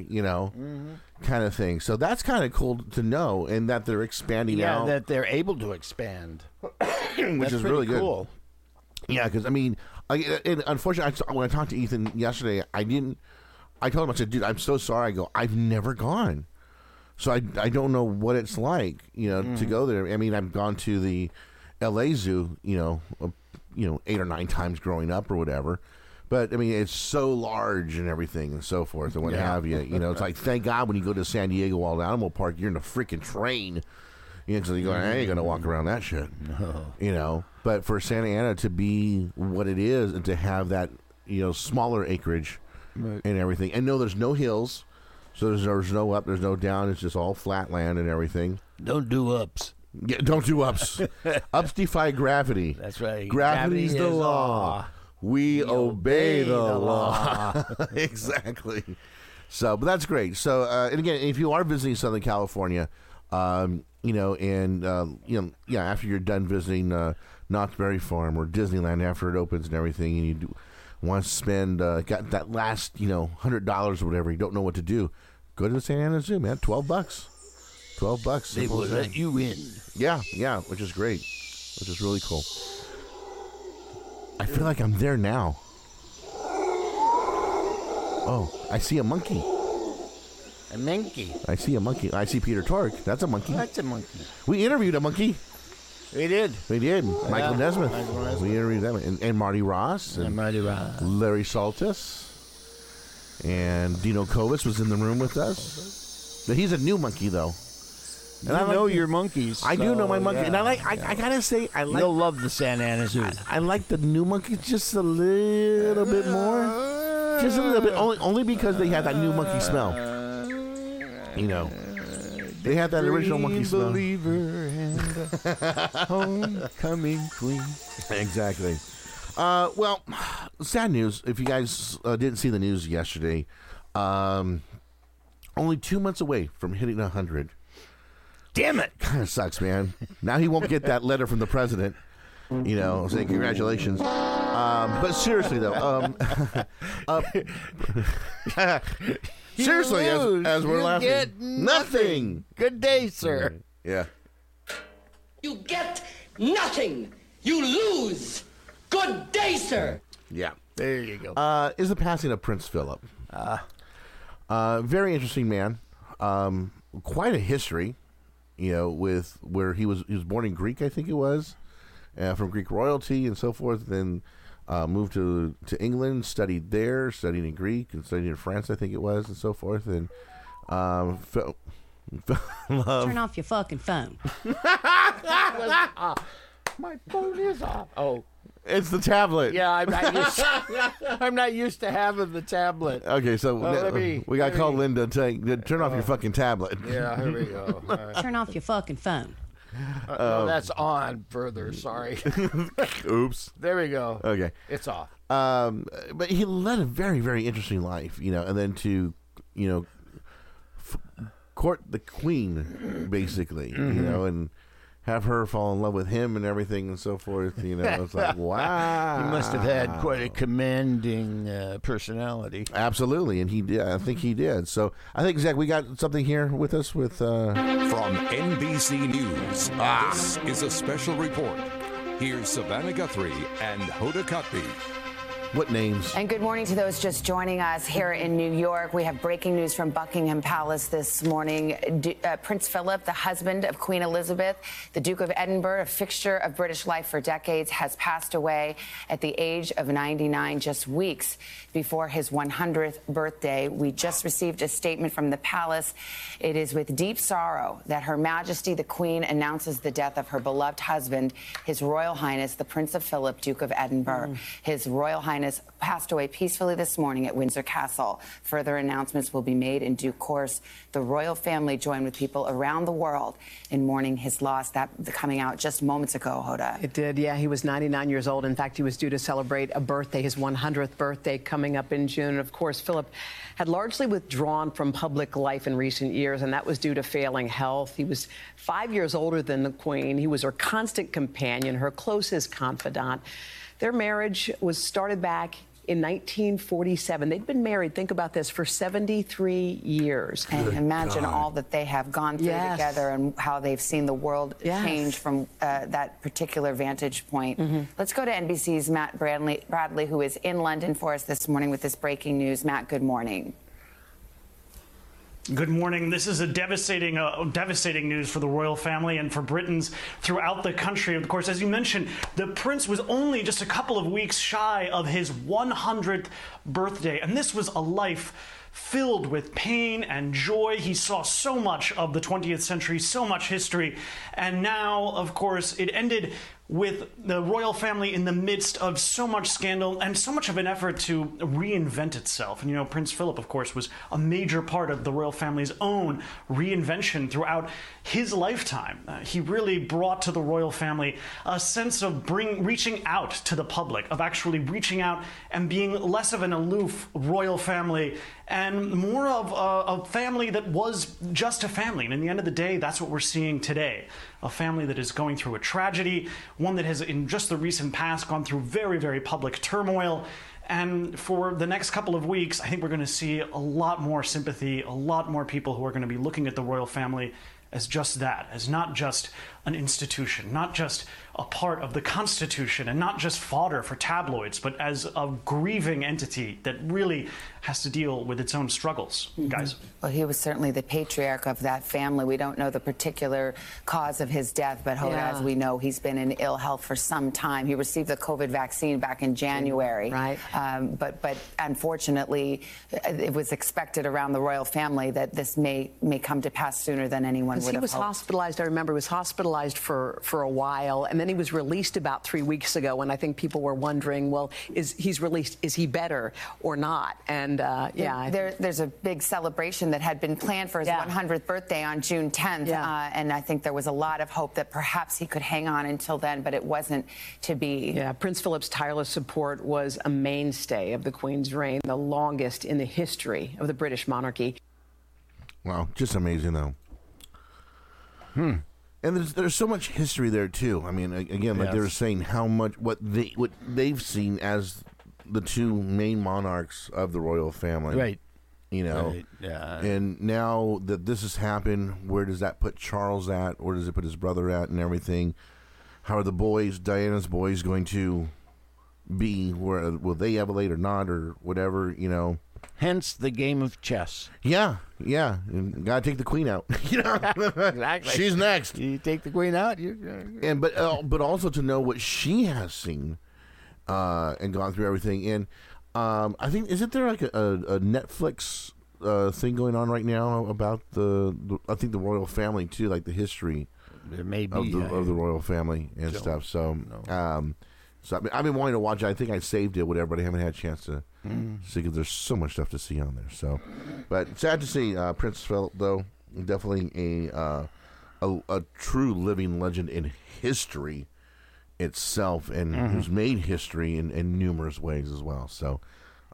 kind of thing. So that's kind of cool to know, and that they're expanding Yeah, out, that they're able to expand, which is really good. cool. Yeah, because I mean, and unfortunately, when I talked to Ethan yesterday, I told him, I said, dude, I'm so sorry. I go, I've never gone. So I don't know what it's like, to go there. I mean, I've gone to the LA Zoo, 8 or 9 times growing up or whatever. But I mean, it's so large and everything and so forth and what have you. It's like, thank God when you go to San Diego Wild Animal Park, you're in a freaking train. So you go, I ain't gonna walk around that shit. No. But for Santa Ana to be what it is and to have that, smaller acreage and everything, and no, there's no hills. So there's no up, there's no down. It's just all flat land and everything. Don't do ups. Yeah, don't do ups. Ups defy gravity. That's right. Gravity's the is law. We obey the law. Exactly. So, but that's great. So, and again, if you are visiting Southern California, after you're done visiting Knott's Berry Farm or Disneyland after it opens and everything, and you want to spend got that last $100 or whatever, you don't know what to do, go to the Santa Ana Zoo, man. $12. They will let you in. Yeah, which is great, which is really cool. I feel like I'm there now. Oh, I see a monkey. A monkey. I see a monkey. I see Peter Tork. That's a monkey. That's a monkey. We interviewed a monkey. We did. We did. Michael Nesmith. Michael Nesmith. We interviewed them. And Marty Ross. And Marty Ross. Larry Saltis. And Dino Kovis was in the room with us. But he's a new monkey, though. And I know your monkeys. I do know my monkey. Yeah, And I gotta say, you'll love the Santa Ana Zoo. I like the new monkeys just a little bit more. Just a little bit. Only because they have that new monkey smell. You know. They have that original monkey smell. Believer and the homecoming queen. Exactly. Well, sad news. If you guys didn't see the news yesterday, only 2 months away from hitting 100. Damn it! Kind of sucks, man. Now he won't get that letter from the president, saying congratulations. But seriously, though, seriously, as we're laughing, get nothing. Good day, sir. Yeah. You get nothing. You lose. Good day, sir. Yeah. There you go. Is the passing of Prince Philip. Very interesting man. Quite a history, with where he was born in Greek, I think it was, from Greek royalty and so forth. Then moved to England, studied there, studied in Greek, and studied in France, I think it was, and so forth. And fell in love. Turn off your fucking phone. My phone is off. Oh. It's the tablet. Yeah, I'm not used to having the tablet. Okay, so we got to call Linda to turn off your fucking tablet. Yeah, here we go. Right. Turn off your fucking phone. No, that's on further. Sorry. Oops. There we go. Okay. It's off. But he led a very, very interesting life, and then to, court the queen, basically, and have her fall in love with him and everything and so forth. It's like, wow. He must have had quite a commanding personality. Absolutely, and he did. I think he did. So I think, Zach, we got something here with us with... From NBC News, this is a special report. Here's Savannah Guthrie and Hoda Kotb. What names? And good morning to those just joining us here in New York. We have breaking news from Buckingham Palace this morning. Prince Philip, the husband of Queen Elizabeth, the Duke of Edinburgh, a fixture of British life for decades, has passed away at the age of 99, just weeks before his 100th birthday. We just received a statement from the palace. It is with deep sorrow that Her Majesty the Queen announces the death of her beloved husband, His Royal Highness, the Prince of Philip, Duke of Edinburgh. His Royal Highness passed away peacefully this morning at Windsor Castle. Further announcements will be made in due course. The royal family joined with people around the world in mourning his loss. That coming out just moments ago, Hoda. It did, yeah. He was 99 years old. In fact, he was due to celebrate a birthday, his 100th birthday, coming up in June. And of course, Philip had largely withdrawn from public life in recent years, and that was due to failing health. He was 5 years older than the Queen. He was her constant companion, her closest confidant. Their marriage was started back in 1947. They'd been married, think about this, for 73 years. And imagine all that they have gone through together and how they've seen the world change from that particular vantage point. Let's go to NBC's Matt Bradley, who is in London for us this morning with this breaking news. Matt, good morning. Good morning. This is a devastating news for the royal family and for Britons throughout the country. Of course, as you mentioned, the prince was only just a couple of weeks shy of his 100th birthday, and this was a life filled with pain and joy. He saw so much of the 20th century, so much history, and now, of course, it ended with the royal family in the midst of so much scandal and so much of an effort to reinvent itself. And, Prince Philip, of course, was a major part of the royal family's own reinvention throughout his lifetime. He really brought to the royal family a sense of reaching out to the public, of actually reaching out and being less of an aloof royal family and more of a family that was just a family. And in the end of the day, that's what we're seeing today. A family that is going through a tragedy, one that has, in just the recent past, gone through very, very public turmoil. And for the next couple of weeks, I think we're going to see a lot more sympathy, a lot more people who are going to be looking at the royal family as just that, as not just an institution, not just a part of the Constitution and not just fodder for tabloids, but as a grieving entity that really has to deal with its own struggles, guys. Well, he was certainly the patriarch of that family. We don't know the particular cause of his death, but Hoda, as we know, he's been in ill health for some time. He received the COVID vaccine back in January. Right. But unfortunately, it was expected around the royal family that this may come to pass sooner than anyone would have hoped. He was hospitalized, I remember, he was hospitalized for a while, and then he was released about 3 weeks ago, and I think people were wondering, well, he's released, is he better or not? And there's a big celebration that had been planned for his 100th birthday on June 10th, and I think there was a lot of hope that perhaps he could hang on until then, but it wasn't to be. Yeah, Prince Philip's tireless support was a mainstay of the Queen's reign, the longest in the history of the British monarchy. Wow, just amazing, though. And there's so much history there, too. I mean, again, like they were saying, how much, what they've seen as the two main monarchs of the royal family. Right. You know, Right, yeah. And now that this has happened, where does that put Charles at? Where does it put his brother at and everything? How are the boys, Diana's boys, going to be? Where will they elevate or not or whatever, you know? Hence the game of chess. Yeah. And gotta take the queen out. You know, Exactly. She's next. You take the queen out. But also to know what she has seen and gone through everything. And I think, isn't there like a Netflix thing going on right now about I think the royal family too, like the history there may be, of the royal family and stuff. So, I've been wanting to watch it. I think I saved it, whatever, but I haven't had a chance to see because there's so much stuff to see on there. So, but sad to see Prince Philip, though, definitely a true living legend in history itself, and who's made history in numerous ways as well. So,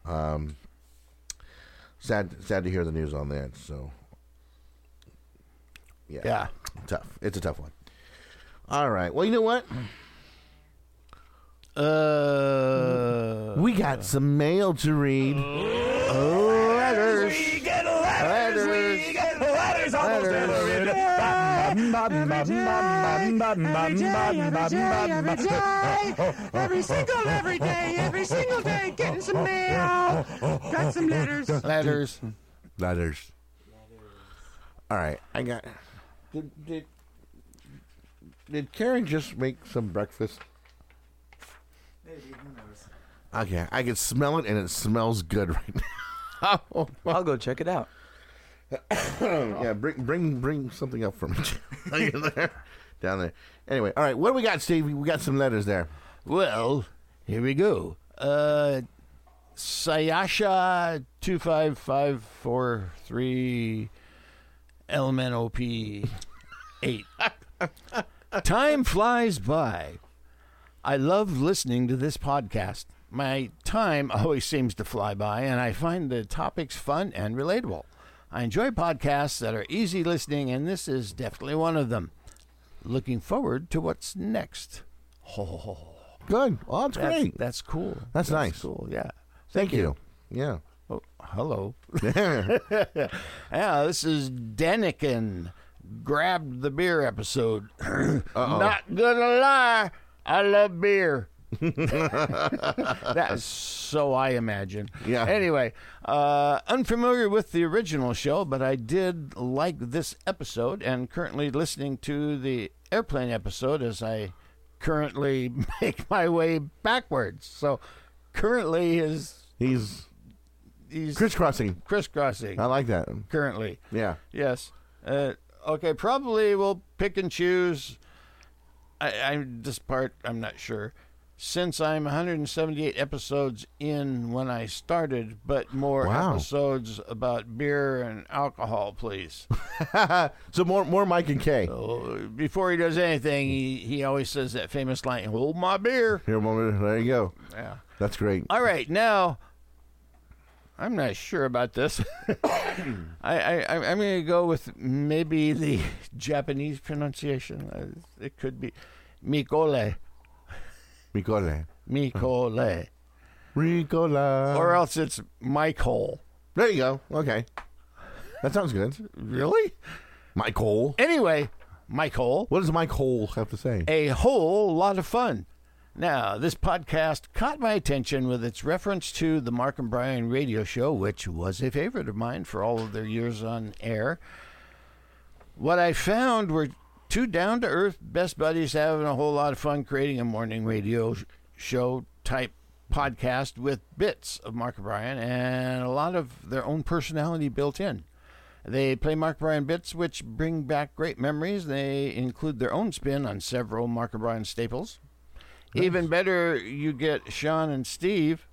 sad to hear the news on that. So, yeah, tough. It's a tough one. All right. Well, you know what? We got some mail to read. Letters. We get letters. We get letters almost every day. Every single day, getting some mail. Got some letters. Letters. All right, I got. Did Karen just make some breakfast? Maybe, who knows? Okay, I can smell it, and it smells good right now. I'll go check it out. Yeah, bring something up for me down there. Anyway, all right, what do we got, Steve? We got some letters there. Well, here we go. Sayasha 25543 LMNOP 8. Time flies by. I love listening to this podcast. My time always seems to fly by, and I find the topics fun and relatable. I enjoy podcasts that are easy listening, and this is definitely one of them. Looking forward to what's next. Oh, good. Well, that's great. That's cool. That's nice. Cool. Yeah. Thank you. Yeah. Oh, hello. Yeah, this is Daniken. Grabbed the beer episode. Not gonna lie, I love beer. That's so I imagine. Yeah. Anyway, unfamiliar with the original show, but I did like this episode and currently listening to the airplane episode as I currently make my way backwards. So currently he's crisscrossing. Crisscrossing. I like that. Currently. Yeah. Yes. Okay, probably we'll pick and choose. This part, I'm not sure. Since I'm 178 episodes in when I started, but more episodes about beer and alcohol, please. So more Mike and Kay. So before he does anything, he always says that famous line, "Hold my beer." Here, there you go. Yeah. That's great. All right, now, I'm not sure about this. I'm going to go with maybe the Japanese pronunciation. It could be Mikole. Mikole. Or else it's Michael. There you go. Okay. That sounds good. Really? Michael. Anyway, Mike Hole. What does Mike Hole have to say? A whole lot of fun. Now, this podcast caught my attention with its reference to the Mark and Brian radio show, which was a favorite of mine for all of their years on air. What I found were two down-to-earth best buddies having a whole lot of fun creating a morning radio show type podcast with bits of Mark and Brian and a lot of their own personality built in. They play Mark and Brian bits, which bring back great memories. They include their own spin on several Mark and Brian staples. Nice. Even better, you get Sean and Steve.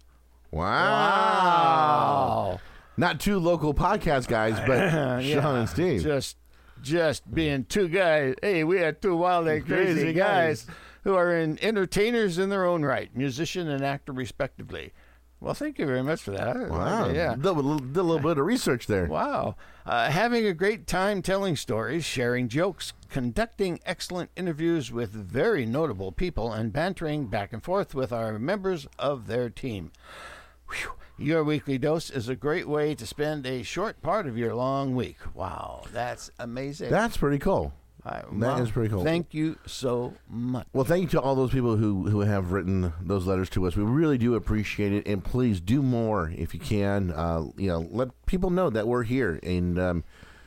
Wow. Not two local podcast guys, but Sean and Steve. Just being two guys. Hey, we had two wild and crazy guys who are entertainers in their own right, musician and actor respectively. Well, thank you very much for that. Wow. Yeah. Did a little bit of research there. Wow. Having a great time telling stories, sharing jokes, conducting excellent interviews with very notable people, and bantering back and forth with our members of their team. Whew. Your Weekly Dose is a great way to spend a short part of your long week. Wow. That's amazing. That's pretty cool. That is pretty cool. Thank you so much. Well, thank you to all those people who have written those letters to us. We really do appreciate it, and please do more if you can. Let people know that we're here, and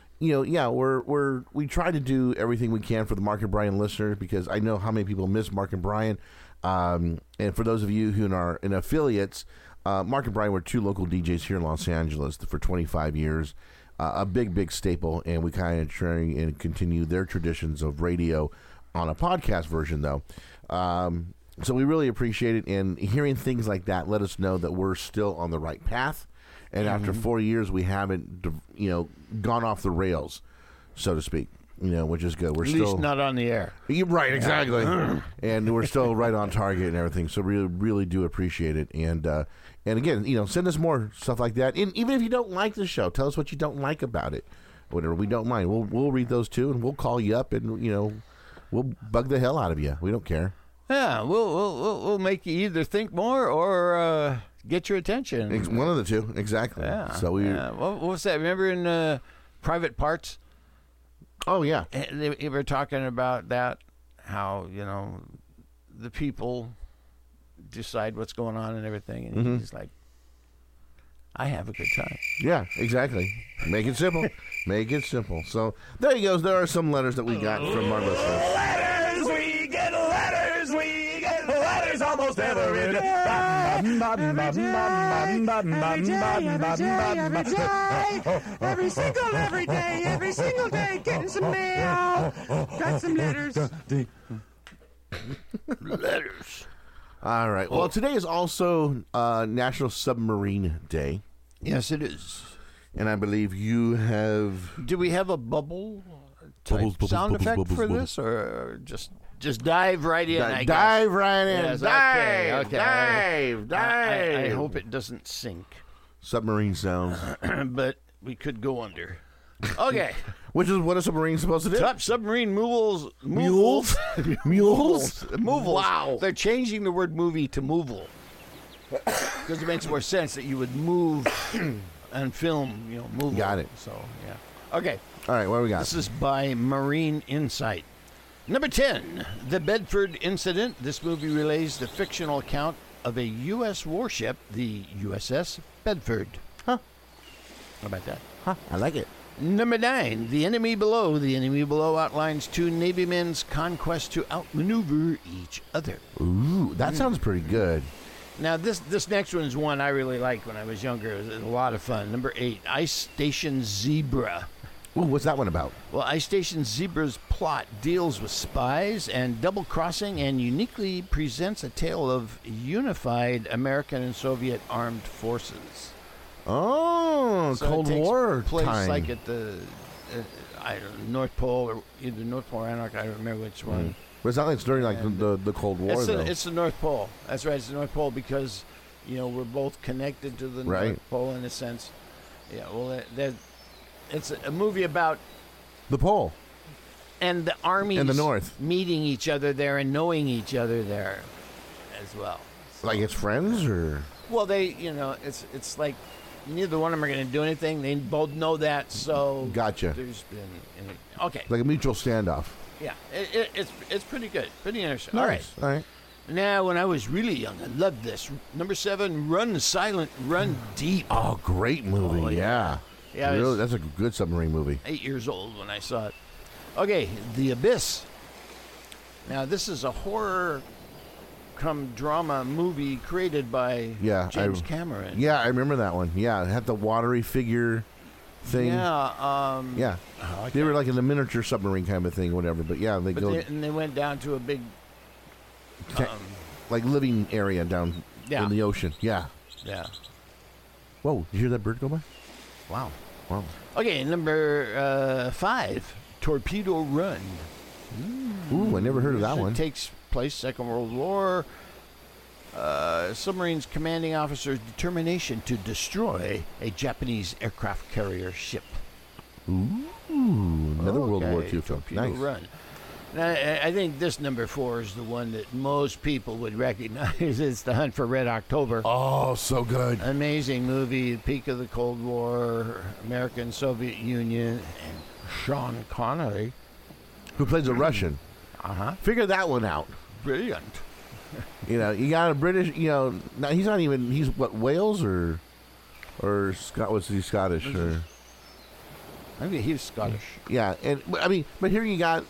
we try to do everything we can for the Mark and Brian listeners because I know how many people miss Mark and Brian. And for those of you who are in affiliates, Mark and Brian were two local DJs here in Los Angeles for 25 years. A big staple, and we kind of try and continue their traditions of radio on a podcast version, though. So we really appreciate it, and hearing things like that let us know that we're still on the right path. And after 4 years, we haven't, gone off the rails, so to speak. Which is good. We're at least not on the air. Right, exactly. And we're still right on target and everything. So really do appreciate it. And again, send us more stuff like that. And even if you don't like the show, tell us what you don't like about it. Whatever, we don't mind. We'll read those too, and we'll call you up, and we'll bug the hell out of you. We don't care. Yeah, we'll make you either think more or get your attention. One of the two, exactly. Yeah. So what was that? Remember in Private Parts? Oh, yeah. They were talking about that, how, the people decide what's going on and everything. And he's like, I have a good time. Yeah, exactly. Make it simple. Make it simple. So there he goes. There are some letters that we got from our listeners. Letters, we get letters almost every day. Every single day, getting some mail. Got some letters. Letters. All right. Well, today is also National Submarine Day. Yes, it is. And I believe you have... Do we have a bubble sound effect for this, or just dive right in? Dive right in. Yes, Dive. I hope it doesn't sink. Submarine sounds. But we could go under. Okay. Which is what a submarine's supposed to do? Top submarine mules. Mules? Wow. They're changing the word movie to moval. Because it makes more sense that you would move and film, move. Got it. So, yeah. Okay. All right, what do we got? This is by Marine Insight. Number 10, The Bedford Incident. This movie relays the fictional account of a U.S. warship, the USS Bedford. Huh. How about that? Huh. I like it. Number 9, The Enemy Below. The Enemy Below outlines two Navy men's conquest to outmaneuver each other. Ooh, that sounds pretty good. Now, this next one is one I really liked when I was younger. It was a lot of fun. Number 8, Ice Station Zebra. Ooh, what's that one about? Well, Ice Station Zebra's plot deals with spies and double-crossing and uniquely presents a tale of unified American and Soviet armed forces. Oh, so Cold War place time. Like at the North Pole, or either North Pole or Antarctica. I don't remember which one. But it's not like it's during the Cold War, though. It's the North Pole. That's right. It's the North Pole because, we're both connected to the North Pole in a sense. Yeah, well, it's a movie about the pole and the armies in the North meeting each other there and knowing each other there as well. So, like it's friends, or well, it's like neither one of them are going to do anything. They both know that, so gotcha. There's been okay, like a mutual standoff. Yeah, it's pretty good, pretty interesting. Nice. All right. Now, when I was really young, I loved this. Number 7, Run Silent, Run Deep. Oh, great movie. Oh, yeah. Yeah, Really, it's- that's a good submarine movie. 8 years old when I saw it. Okay, The Abyss. Now, this is a horror come drama movie created by James Cameron. Yeah, I remember that one. Yeah, it had the watery figure thing. Yeah. Yeah. They were like in the miniature submarine kind of thing, whatever. But yeah, they go And they went down to a big... like living area down in the ocean. Yeah. Yeah. Whoa, did you hear that bird go by? Wow. Wow. Okay, number 5, Torpedo Run. Ooh, I never heard of that It one. takes place Second World War. Submarine's commanding officer's determination to destroy a Japanese aircraft carrier ship. Ooh, another World War II film. Torpedo Nice. Run. Now, I think this number 4 is the one that most people would recognize. It's The Hunt for Red October. Oh, so good. Amazing movie, peak of the Cold War, American Soviet Union, and Sean Connery. Who plays a Russian. Uh-huh. Figure that one out. Brilliant. You know, you got a British, now he's not even, he's what, Wales or Scott, was he Scottish? Or Maybe he was Scottish. Yeah, and I mean, but here you got,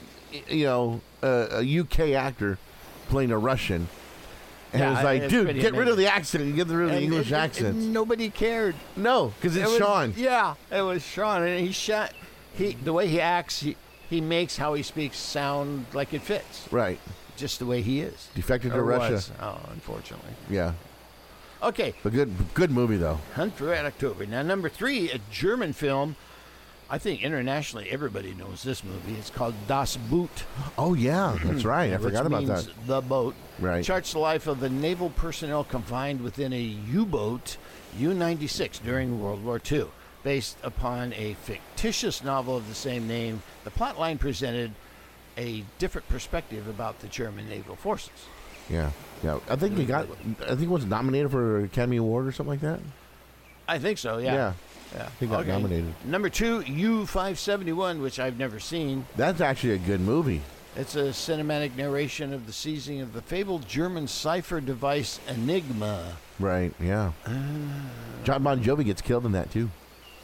a UK actor playing a Russian, and Yeah, it's like, it's dude, pretty get rid of amazing. the accent and get rid of the English accent. Nobody cared. No, because it's Sean. Yeah, it was Sean, and the way he acts, he makes how he speaks sound like it fits. Right. Just the way he is. Defected to Or Russia. was. Oh, unfortunately. Yeah. Okay. But good movie though. Hunt for Red October. Now, number 3, a German film. I think internationally everybody knows this movie. It's called Das Boot. Oh yeah, that's right. I which forgot about means that. The boat. Right. Charts the life of the naval personnel confined within a U-boat, U-96, during World War II. Based upon a fictitious novel of the same name, the plotline presented a different perspective about the German naval forces. Yeah. I think it was nominated for an Academy Award or something like that. I think so, yeah. Yeah. He got nominated. Number 2, U-571, which I've never seen. That's actually a good movie. It's a cinematic narration of the seizing of the fabled German cipher device Enigma. Right, yeah. John Bon Jovi gets killed in that too.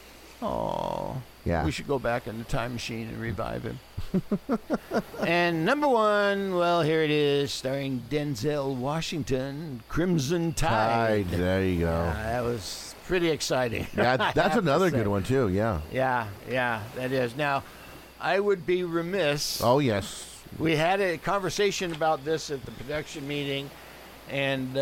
Oh. Yeah. We should go back in the time machine and revive him. And number 1, well, here it is, starring Denzel Washington, Crimson Tide. There you go. That was pretty exciting. Yeah, I that's have to another say. good one too. Yeah. Yeah, that is. Now, I would be remiss. Oh yes. We had a conversation about this at the production meeting, and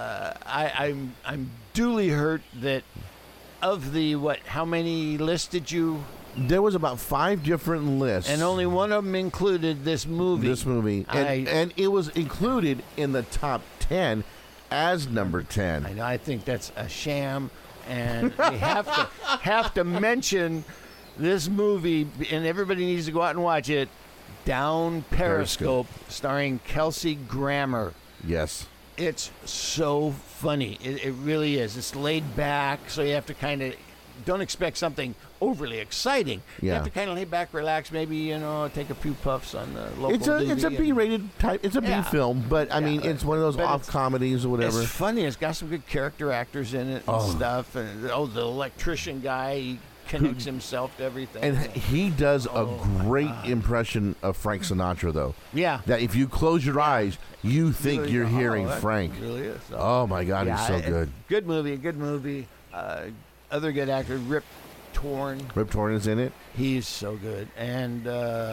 I'm duly hurt that of the how many lists did you? There was about 5 different lists, And only one of them included this movie. And it was included in the top 10 as number 10. I know. I think that's a sham, and we have to mention this movie, and everybody needs to go out and watch it. Down Periscope, starring Kelsey Grammer. Yes. It's so funny. It really is. It's laid back, so you have to kind of don't expect something overly exciting. You Yeah. have to kind of lay back, relax, maybe take a few puffs on the local It's a doobie B-rated type. It's a Yeah. B film, but I mean, it's one of those but off it's- comedies or whatever. It's funny. It's got some good character actors in it and Oh. stuff. And the electrician guy, he connects himself to everything. And he does a great impression of Frank Sinatra, though. Yeah. That if you close your eyes, you think Really- you're hearing that Frank. really is. Oh my God, he's so good. Good movie. Other good actor, Rip Torn. Rip Torn is in it. He's so good. And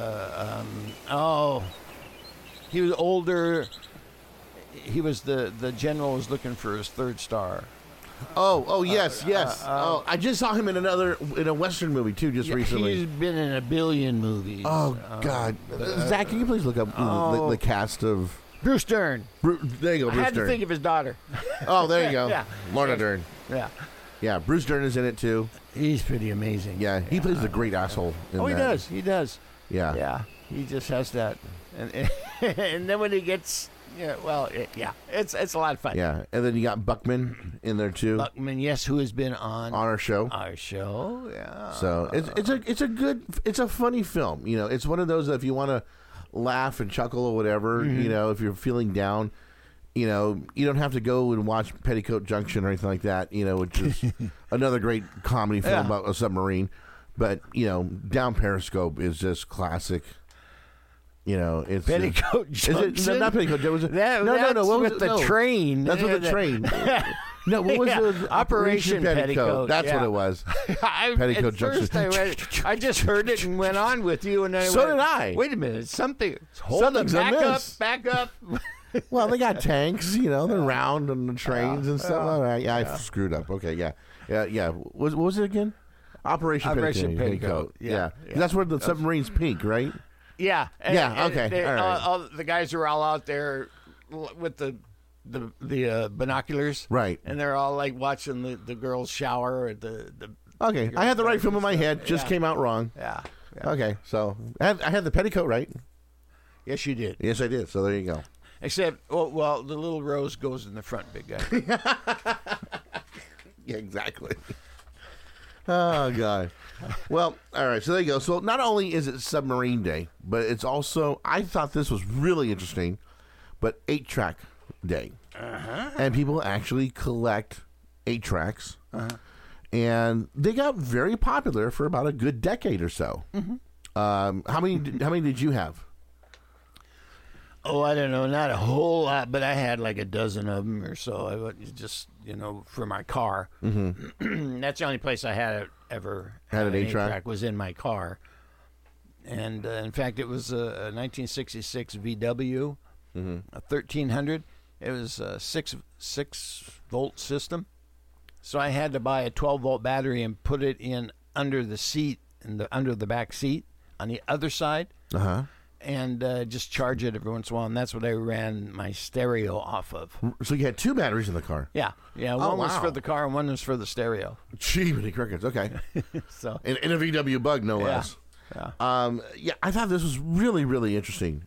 he was older. He was the general was looking for his 3rd star. Oh, yes. I just saw him in a Western movie too, just recently. He's been in a billion movies. Oh God, Zach, can you please look up the cast of Bruce Dern? There you go, Bruce I had Dern. to think of his daughter. Oh, there you go. Yeah. Lorna Dern. Yeah. Yeah, Bruce Dern is in it too. He's pretty amazing. Yeah, he plays a great asshole in He that. does. He does. Yeah. Yeah. He just has that. And then when he gets, it's a lot of fun. Yeah, and then you got Buckman in there too. Buckman, yes, who has been on our show. Yeah. So it's a funny film. It's one of those that if you want to laugh and chuckle or whatever, Mm-hmm. you know, if you're feeling down, you know, you don't have to go and watch Petticoat Junction or anything like that, you know, which is another great comedy film about a submarine. But, you know, Down Periscope is just classic. You know, it's Petticoat Junction. Is it, not Petticoat Junction. That's What was with it? the No. train. That's with the train. No, what was the Operation Petticoat? That's yeah. what it was. At Petticoat Junction. first I just heard it and went on with you, and then So did I. Wait a minute, something's Something's amiss. back up. Well, they got tanks, you know, they're round on the trains and stuff. All right, I screwed up. Okay, yeah. What was it again? Operation Petticoat. Yeah. That's where the submarine's pink, right? Yeah. Okay. All right. All the guys are all out there with the binoculars, right? And they're all like watching the girls shower at the. Okay, I had the right film in my head. Just came out wrong. Yeah. Okay, so I had the petticoat right. Yes, you did. Yes, I did. So there you go. Except, well, the little rose goes in the front, big guy. Yeah, exactly. Oh, God. Well, all right, so there you go. So not only is it Submarine Day, but it's also, I thought this was really interesting, but 8-track day. Uh-huh. And people actually collect 8-tracks. And they got very popular for about a good decade or so. Mm-hmm. How many did you have? Oh, I don't know, not a whole lot, but I had like a dozen of them or so. I would just, for my car. Mm-hmm. That's the only place I had ever Had an 8-track was in my car. And in fact, it was a 1966 VW, a 1300. It was a 6-volt system. So I had to buy a 12-volt battery and put it in under the seat, under the back seat on the other side. Uh-huh. And just charge it every once in a while, and that's what I ran my stereo off of. So you had 2 batteries in the car? Yeah. One was for the car, and one was for the stereo. Gee, many crickets. Okay. So in a VW Bug, no less. Yeah. I thought this was really, really interesting.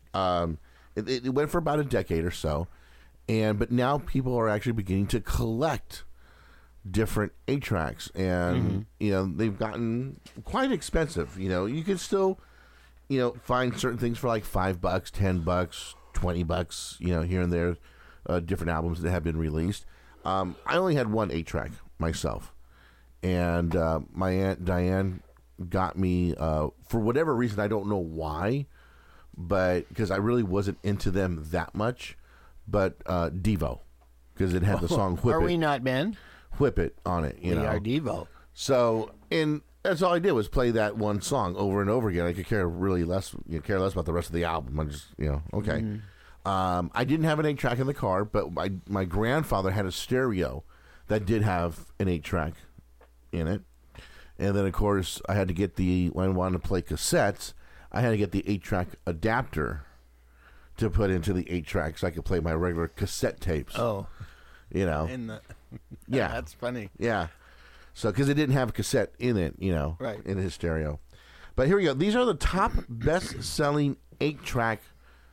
It went for about a decade or so, but now people are actually beginning to collect different 8-tracks, and they've gotten quite expensive. You can still find certain things for like $5, $10, $20, here and there, different albums that have been released. I only had one 8-track myself, and my Aunt Diane got me, for whatever reason, I don't know why, but because I really wasn't into them that much, but Devo, because it had the song Whip It. Are we not men? Whip It on it, We are Devo. So, that's all I did was play that one song over and over again. I could care less about the rest of the album. I just, okay. I didn't have an 8-track in the car, but my grandfather had a stereo that did have an 8-track in it. And then, of course, I had to get when I wanted to play cassettes, I had to get the 8-track adapter to put into the 8-track so I could play my regular cassette tapes. Oh. Yeah. That's funny. Yeah. So, because it didn't have a cassette in it, right. in his stereo. But here we go. These are the top best-selling 8-track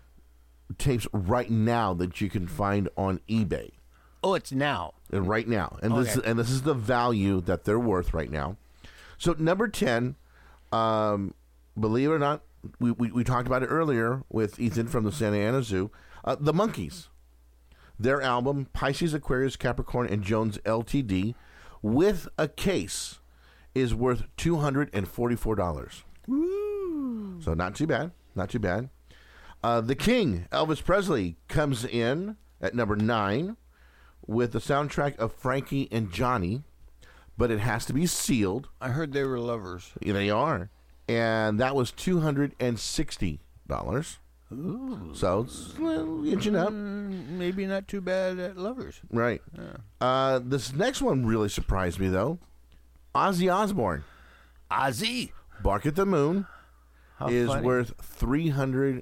tapes right now that you can find on eBay. Oh, it's now. And right now. And this is the value that they're worth right now. So, number 10, believe it or not, we talked about it earlier with Ethan from the Santa Ana Zoo. The Monkees. Their album, Pisces, Aquarius, Capricorn, and Jones Ltd., with a case, is worth $244. Woo. So not too bad. Not too bad. The King, Elvis Presley, comes in at number 9 with the soundtrack of Frankie and Johnny, but it has to be sealed. I heard they were lovers. Yeah, they are. And that was $260. Ooh. So it's inching up. Maybe not too bad at lovers. Right. Yeah. This next one really surprised me, though. Ozzy Osbourne. Ozzy. Bark at the Moon is funny. worth $302.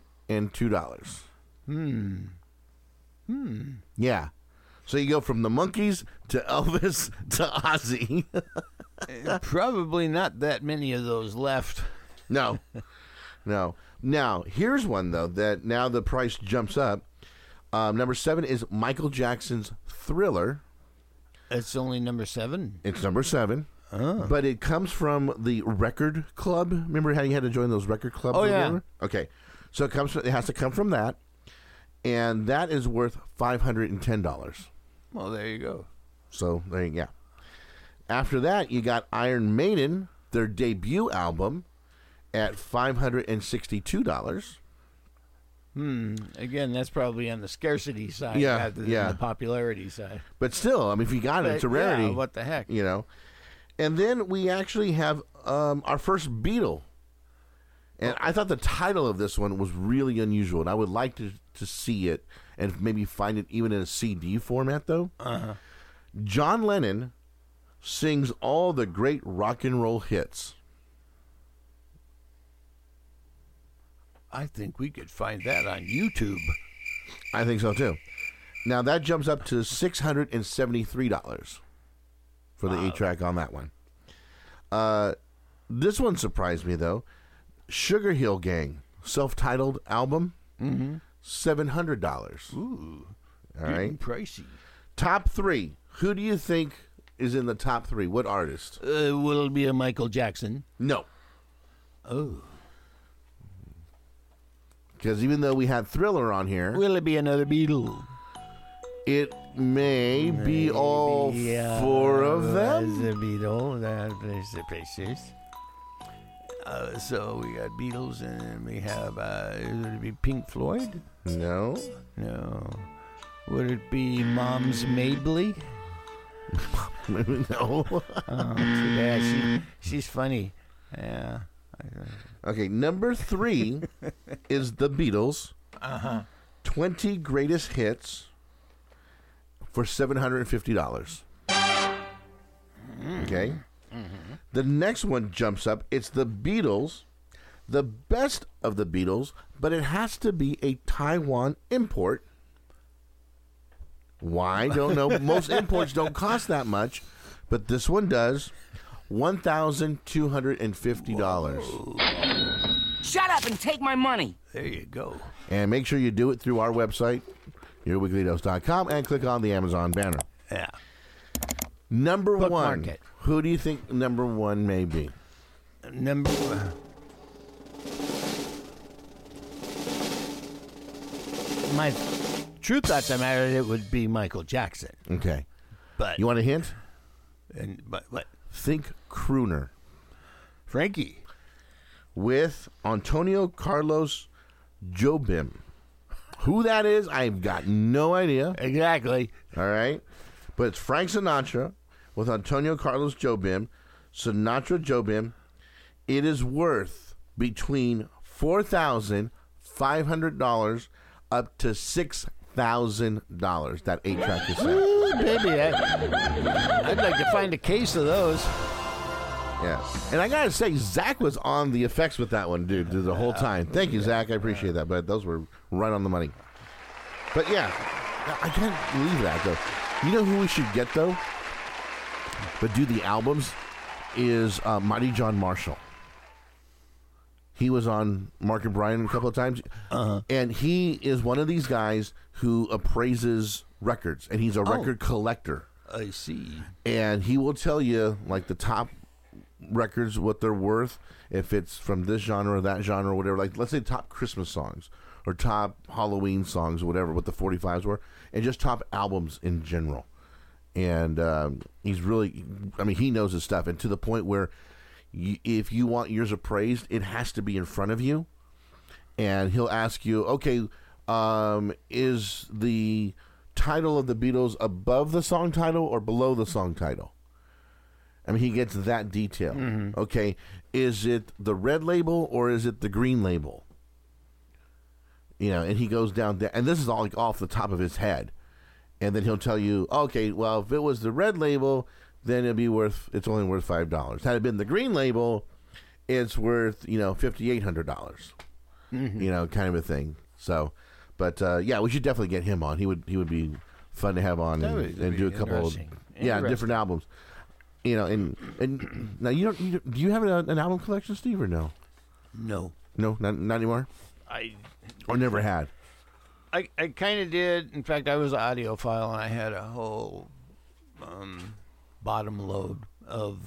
Yeah. So you go from the Monkees to Elvis to Ozzy. Probably not that many of those left. No. Now, here's one, though, that now the price jumps up. Number 7 is Michael Jackson's Thriller. It's only number 7? It's number 7. Oh. But it comes from the record club. Remember how you had to join those record clubs? Oh, or yeah. whatever? Okay. So it has to come from that, and that is worth $510. Well, there you go. So there you go. After that, you got Iron Maiden, their debut album, at $562. Again, that's probably on the scarcity side rather than the popularity side. But still, I mean, if you got it, it's a rarity. Yeah, what the heck? You know. And then we actually have our first Beatle. And I thought the title of this one was really unusual, and I would like to see it and maybe find it even in a CD format, though. Uh-huh. John Lennon sings all the great rock and roll hits. I think we could find that on YouTube. I think so, too. Now, that jumps up to $673 for the 8-track on that one. This one surprised me, though. Sugar Hill Gang, self-titled album, $700. Ooh, all right, pricey. Top 3. Who do you think is in the top 3? What artist? Will it be a Michael Jackson? No. Oh. Because even though we had Thriller on here, will it be another Beatle? It may be all 4 of them. The Beatles, the Pacers. So we got Beatles, and we have, would it be Pink Floyd? No. No. Would it be Mom's Mabley? No. Oh, too bad. She's funny. Yeah. Okay, number 3 is the Beatles. 20 greatest hits for $750. Okay. The next one jumps up. It's the Beatles, the best of the Beatles, but it has to be a Taiwan import. Why? Don't know. Most imports don't cost that much, but this one does. $1,250. Shut up and take my money. There you go. And make sure you do it through our website, yourweeklydose.com, and click on the Amazon banner. Yeah. Number Bookmark 1. it. Who do you think number 1 may be? Number 1. My true thoughts on matter, it would be Michael Jackson. Okay. But you want a hint? But what? Think crooner. Frankie. With Antonio Carlos Jobim. Who that is, I've got no idea. Exactly. All right. But it's Frank Sinatra with Antonio Carlos Jobim. Sinatra Jobim. It is worth between $4,500 up to $6,000. That 8-track is set. Ooh, baby, I'd like to find a case of those. Yeah. And I got to say, Zach was on the effects with that one, dude, the whole time. Thank you, Zach. I appreciate that. But those were right on the money. But, yeah, I can't believe that, though. You know who we should get, though? But do the albums is Mighty John Marshall. He was on Mark and Brian a couple of times. And he is one of these guys who appraises records. And he's a record collector. I see. And he will tell you, like, the top records, what they're worth, if it's from this genre or that genre or whatever. Like, let's say top Christmas songs or top Halloween songs or whatever, what the 45s were. And just top albums in general. And he's really, I mean, he knows his stuff. And to the point where if you want yours appraised, it has to be in front of you. And he'll ask you, okay, is the title of the Beatles above the song title or below the song title? I mean, he gets that detail. Okay, is it the red label or is it the green label? You know, and he goes down there. And this is all like off the top of his head. And then he'll tell you, okay, well, if it was the red label, then it's only worth $5. Had it been the green label, it's worth, $5,800. You know, kind of a thing. So, but yeah, we should definitely get him on. He would be fun to have on and do a couple of different albums. You know, and now do you have an album collection, Steve, or no? No, not anymore. Or never had. I kind of did. In fact, I was an audiophile, and I had a whole bottom load of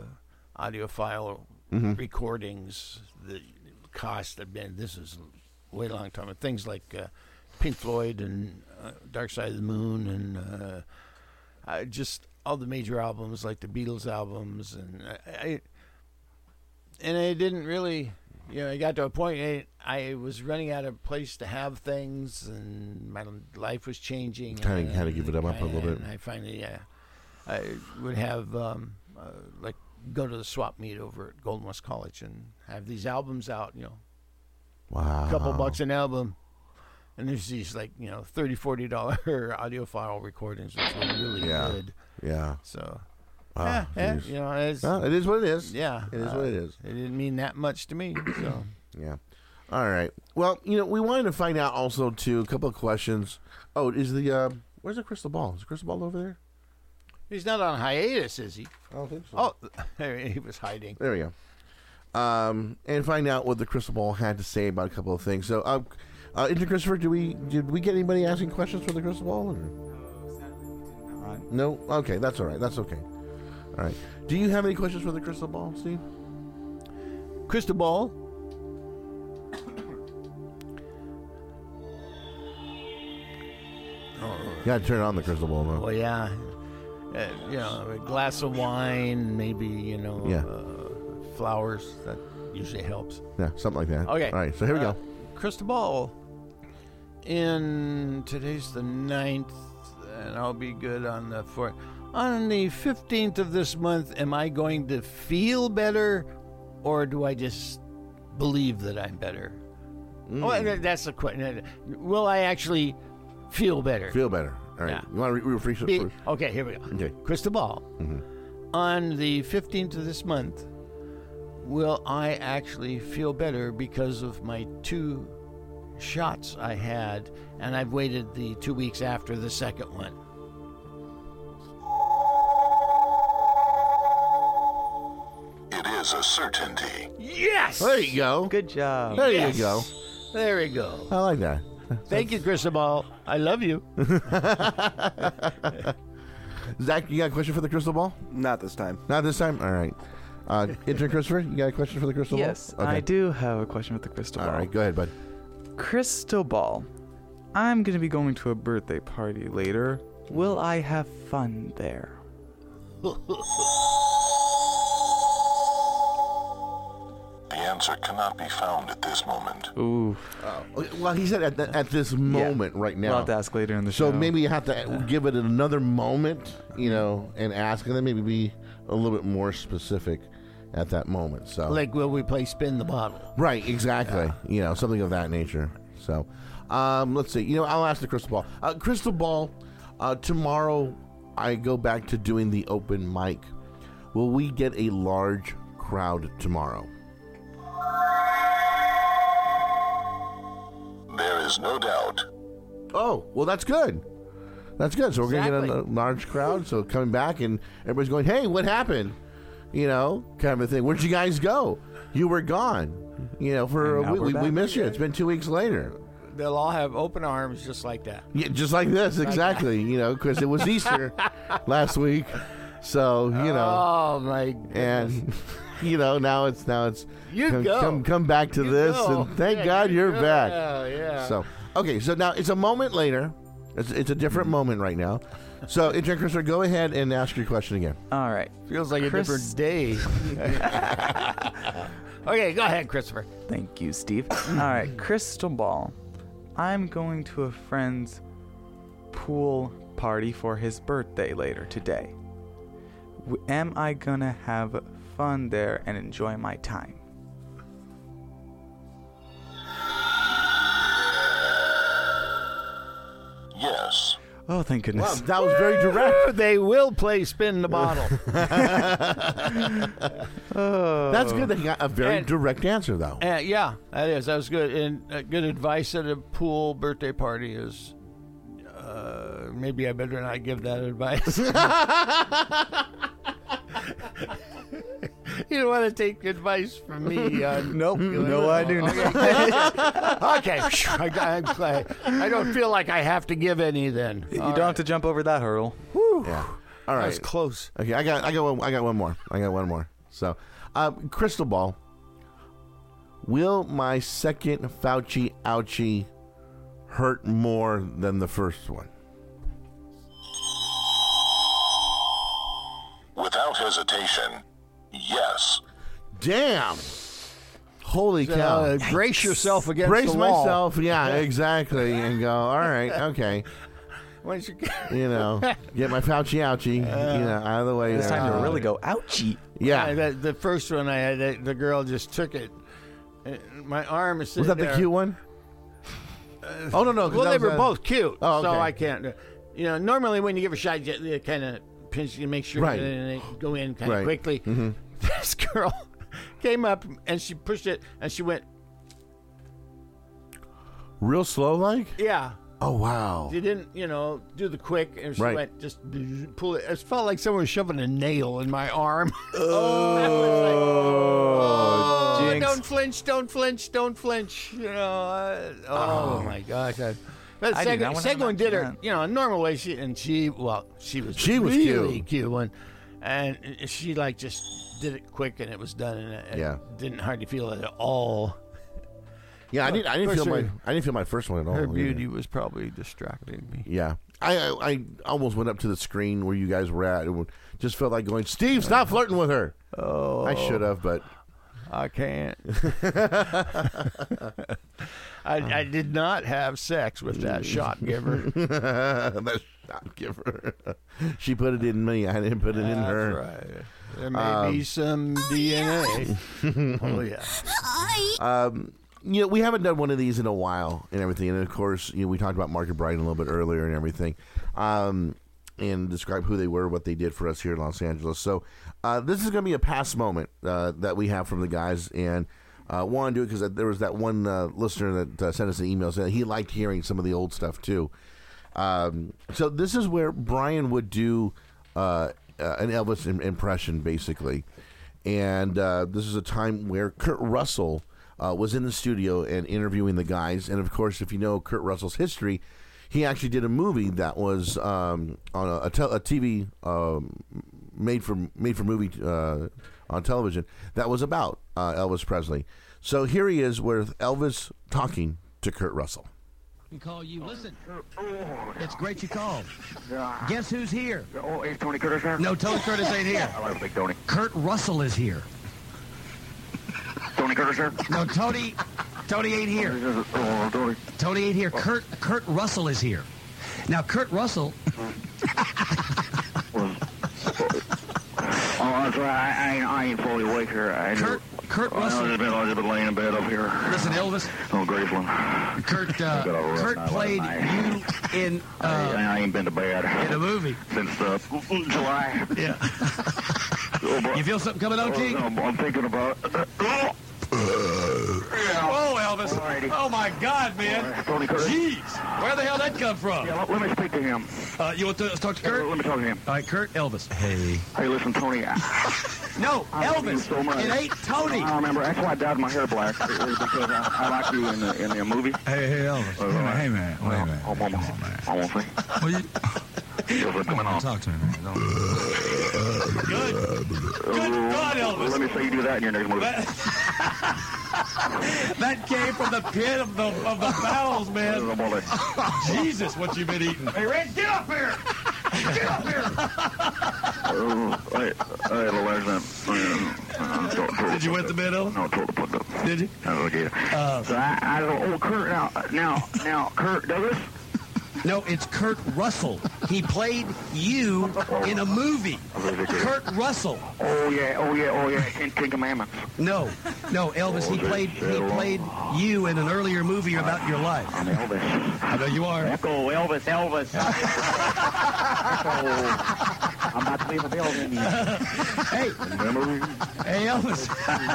audiophile recordings. The cost had been, this is way long time. Things like Pink Floyd and Dark Side of the Moon and just all the major albums, like the Beatles albums, and I didn't really, I got to a point I was running out of place to have things, and my life was changing. Kind of had to give it up a little bit. And I finally, I would have like go to the swap meet over at Golden West College and have these albums out, Wow. a couple bucks an album. And there's these $30, $40 audiophile recordings, which were really good. Yeah. So, geez. it is what it is. Yeah, it is what it is. It didn't mean that much to me. So, yeah. All right. Well, we wanted to find out also too a couple of questions. Oh, is where's the crystal ball? Is the crystal ball over there? He's not on hiatus, is he? I don't think so. Oh, there he was hiding. There we go. And find out what the crystal ball had to say about a couple of things. So, Intern Christopher, did we get anybody asking questions for the crystal ball? Or? No? Okay, that's all right. That's okay. All right. Do you have any questions for the crystal ball, Steve? Crystal ball? You got to turn on the crystal ball, though. Well, yeah. A glass of wine, maybe, flowers. That usually helps. Yeah, something like that. Okay. All right, so here we go. Crystal ball. Today's the 9th, and I'll be good on the 4th. On the 15th of this month, am I going to feel better, or do I just believe that I'm better? Oh, that's the question. Will I actually feel better? Feel better. All right. Yeah. You want to refresh it first? Okay, here we go. Okay. Crystal ball. Mm-hmm. On the 15th of this month, will I actually feel better because of my 2 shots I had, and I've waited the 2 weeks after the second one? It is a certainty. Yes! There you go. Good job. There you go. There we go. I like that. Thank you, Crystal Ball. I love you. Zach, you got a question for the crystal ball? Not this time. Not this time? All right. Intern Christopher, you got a question for the crystal ball? Yes, I do have a question with the crystal ball. All right, go ahead, bud. Crystal ball. I'm going to be going to a birthday party later. Will I have fun there? The answer cannot be found at this moment. Ooh. Well, he said at this moment right now. We'll have to ask later in the show. So maybe you have to give it another moment, and ask, and then maybe be a little bit more specific at that moment. So, like, will we play spin the bottle? Right, exactly. Yeah. Something of that nature. So, let's see. I'll ask the crystal ball. Crystal ball, tomorrow I go back to doing the open mic. Will we get a large crowd tomorrow? There is no doubt. Oh, well, that's good. That's good. So we're going to get a large crowd. So coming back and everybody's going, hey, what happened? Kind of a thing. Where'd you guys go? You were gone. For we missed you. It's been 2 weeks later. They'll all have open arms just like that. Yeah, just like this, exactly. Because it was Easter last week. So, Oh, my goodness. And, now it's You come back to this, and thank God you're back. Yeah. So, okay, so now it's a moment later. It's a different moment right now. So, Intern Christopher, go ahead and ask your question again. All right. Feels like a different day. Okay, go ahead, Christopher. Thank you, Steve. All right, crystal ball. I'm going to a friend's pool party for his birthday later today. Am I gonna have fun there and enjoy my time? Yes. Oh, thank goodness. Wow, that was very direct. They will play spin the bottle. That's good that he got a very direct answer, though. Yeah, that is. That was good. And good advice at a pool birthday party is maybe I better not give that advice. You don't want to take advice from me. Nope. No, I do not. Okay. I'm glad. I don't feel like I have to give any then. You don't have to jump over that hurdle. Whew. Yeah. All right. That was close. Okay, I got one more. So, crystal ball. will my second Fauci ouchie hurt more than the first one? Without hesitation, yes. Damn. Holy cow. Brace yourself against Brace the wall. myself, yeah, exactly, and go, all right, okay. Once you get my Fauci ouchie, out of the way. It's time to really go ouchie. Yeah. The first one I had, the girl just took it. My arm is sitting Was that the there. cute one? Oh, no. Well, they were both cute, Oh, okay. so I can't. Normally when you give a shot, you kind of pinch, you make sure Right. they go in kind of Right. quickly. Mhm. This girl came up and she pushed it, and she went, Real slow, like? yeah. Oh, wow. She didn't, do the quick, and she Right. went, just pull it. It felt like someone was shoving a nail in my arm. Oh, jinx. Don't flinch, don't flinch, don't flinch. Oh my gosh. But the I do not second wanna one did her, imagine normally she was She was really cute. cute one. And she just did it quick, and it was done, and it didn't hardly feel it at all. Yeah, I Of didn't course, feel my first one at all. Her either. beauty was probably distracting me. Yeah. I almost went up to the screen where you guys were at and just felt like going, Steve, stop flirting with her. Oh, I should have, but I can't. I did not have sex with that shot giver. That shot giver. She put it in me. I didn't put it in her. That's right. There may be some DNA. Oh, yeah. We haven't done one of these in a while and everything. And, of course, we talked about Mark and Brian a little bit earlier and everything. And describe who they were, what they did for us here in Los Angeles. So this is going to be a past moment that we have from the guys. And want to do it because there was that one listener that sent us an email saying he liked hearing some of the old stuff, too. So this is where Brian would do an Elvis impression, basically. And this is a time where Kurt Russell was in the studio and interviewing the guys. And, of course, if you know Kurt Russell's history, he actually did a movie that was on a TV made for movie on television that was about Elvis Presley. So here he is with Elvis talking to Kurt Russell. Call you. Listen, it's great you called. Guess who's here? Oh, is Tony Curtis here? No, Tony Curtis ain't here. I like Big Tony. Kurt Russell is here. Tony Curtis here? No, Tony ain't here. Oh, Tony. Tony ain't here. Kurt Russell is here. Now, Kurt Russell. Oh, that's right. I ain't fully awake here. Kurt Russell. I've been laying in bed up here. Listen, Elvis. Oh, Graceland. Kurt played you in. I ain't been to bed. In a movie. Since July. Yeah. You feel something coming on, King? I'm thinking about. Oh, Elvis. Alrighty. Oh, my God, man. Tony Curtis. Jeez. Where the hell that come from? Yeah, let me speak to him. You want to talk to Kurt? Let me talk to him. All right, Kurt, Elvis. Hey. Hey, listen, Tony. No, Elvis. So much. It ain't Tony. I remember. That's why I dyed my hair black. It was because I like you in the movie. Hey, Elvis. Hey, man. Wait a minute. Oh, man. I won't say. Well, you... What's going on? Talk to me, man. Good God, Elvis. Let me say you do that in your next movie. That came from the pit of the bowels, man. Jesus, what you been eating? Hey, Red, get up here! Get up here! I had a last Did you wet the bed, Elvis? No, I told to put it up. Did you? Okay. So I don't know, Kurt, now, Kurt Douglas? No, it's Kurt Russell. He played you in a movie. Kurt Russell. Oh yeah. Ten Commandments. No, Elvis. He played you in an earlier movie about your life. I'm Elvis. I know you are. Echo Elvis. I'm about to leave the building. Hey, Elvis.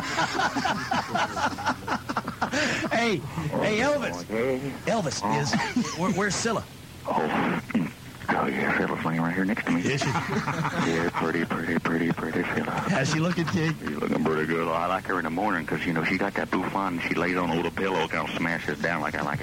Hey, Elvis. Elvis is. Where's Scylla? Oh yeah, Scylla's laying right here next to me. Is she? Yeah, pretty Scylla. How's she looking, King? She's looking pretty good. I like her in the morning because, she got that bouffant and she lays on a little pillow, kind of smashes down like I like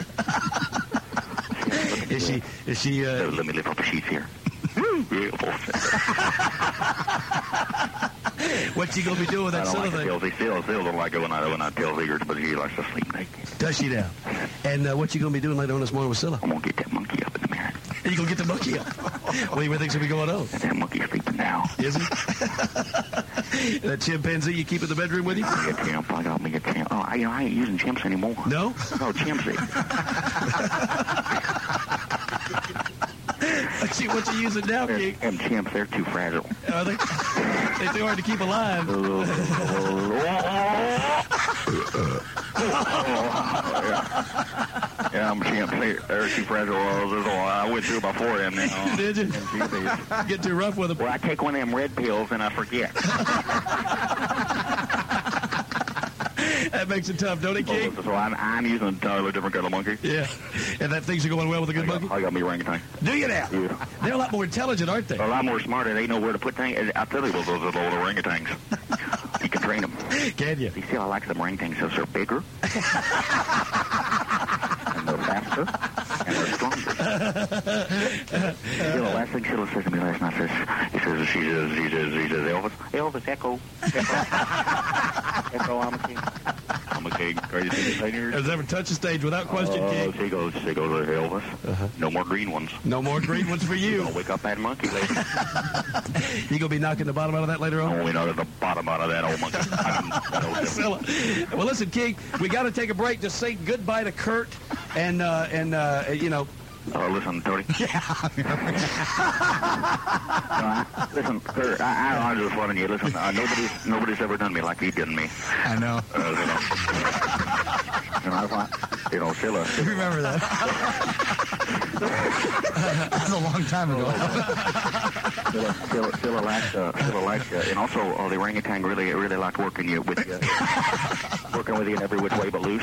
it. Is she? Let me lift up the sheets here. What you gonna be doing with that I don't Scylla like thing? the tails. He still don't like it when I tell Eagers, but he likes to sleep naked. Does she now? And what you gonna be doing later on this morning with Scylla? I'm gonna get that monkey up in the mirror. You gonna get the monkey up? What do you think should be going on? That monkey's sleeping now. Is he? That chimpanzee you keep in the bedroom with you? I got me a chimp. Oh, I ain't using chimps anymore. No? No, chimps. What you using now, King? Them chimps, they're too fragile. Are they? They're too hard to keep alive. Yeah, I'm chimps. They're too fragile. I went through about 4 of them now. Did you? Get too rough with them. Well, I take one of them red pills and I forget. That makes it tough, don't it, King? So I'm using an entirely different kind of monkey. Yeah. And that things are going well with a good monkey? I got me orangutan. Do you now? Yeah. They're a lot more intelligent, aren't they? They're a lot more smarter. They know where to put things. I tell you, those little orangutans. You can train them. Can you? You see, I like them orangutans because they're bigger. And they're faster. And they're stronger. You know, the last thing Sheila says to me last night, she says, Elvis, Echo, I'm a king. I'm a king. Are you seeing the Has ever touched the stage without question, King? She goes, Elvis. No more green ones. No more green ones for you. I'll wake up that monkey later. You gonna be knocking the bottom out of that later on? Only knock the bottom out of that old monkey. Well, listen, King, we got to take a break to say goodbye to Kurt and you know. Listen, Tony. Listen, Kurt, I'm just warning you. Listen, nobody's ever done me like he did me. I know. You know, Sheila. Remember that? That's a long time ago. Sheila likes and also the orangutan really liked working with you in every which way but loose.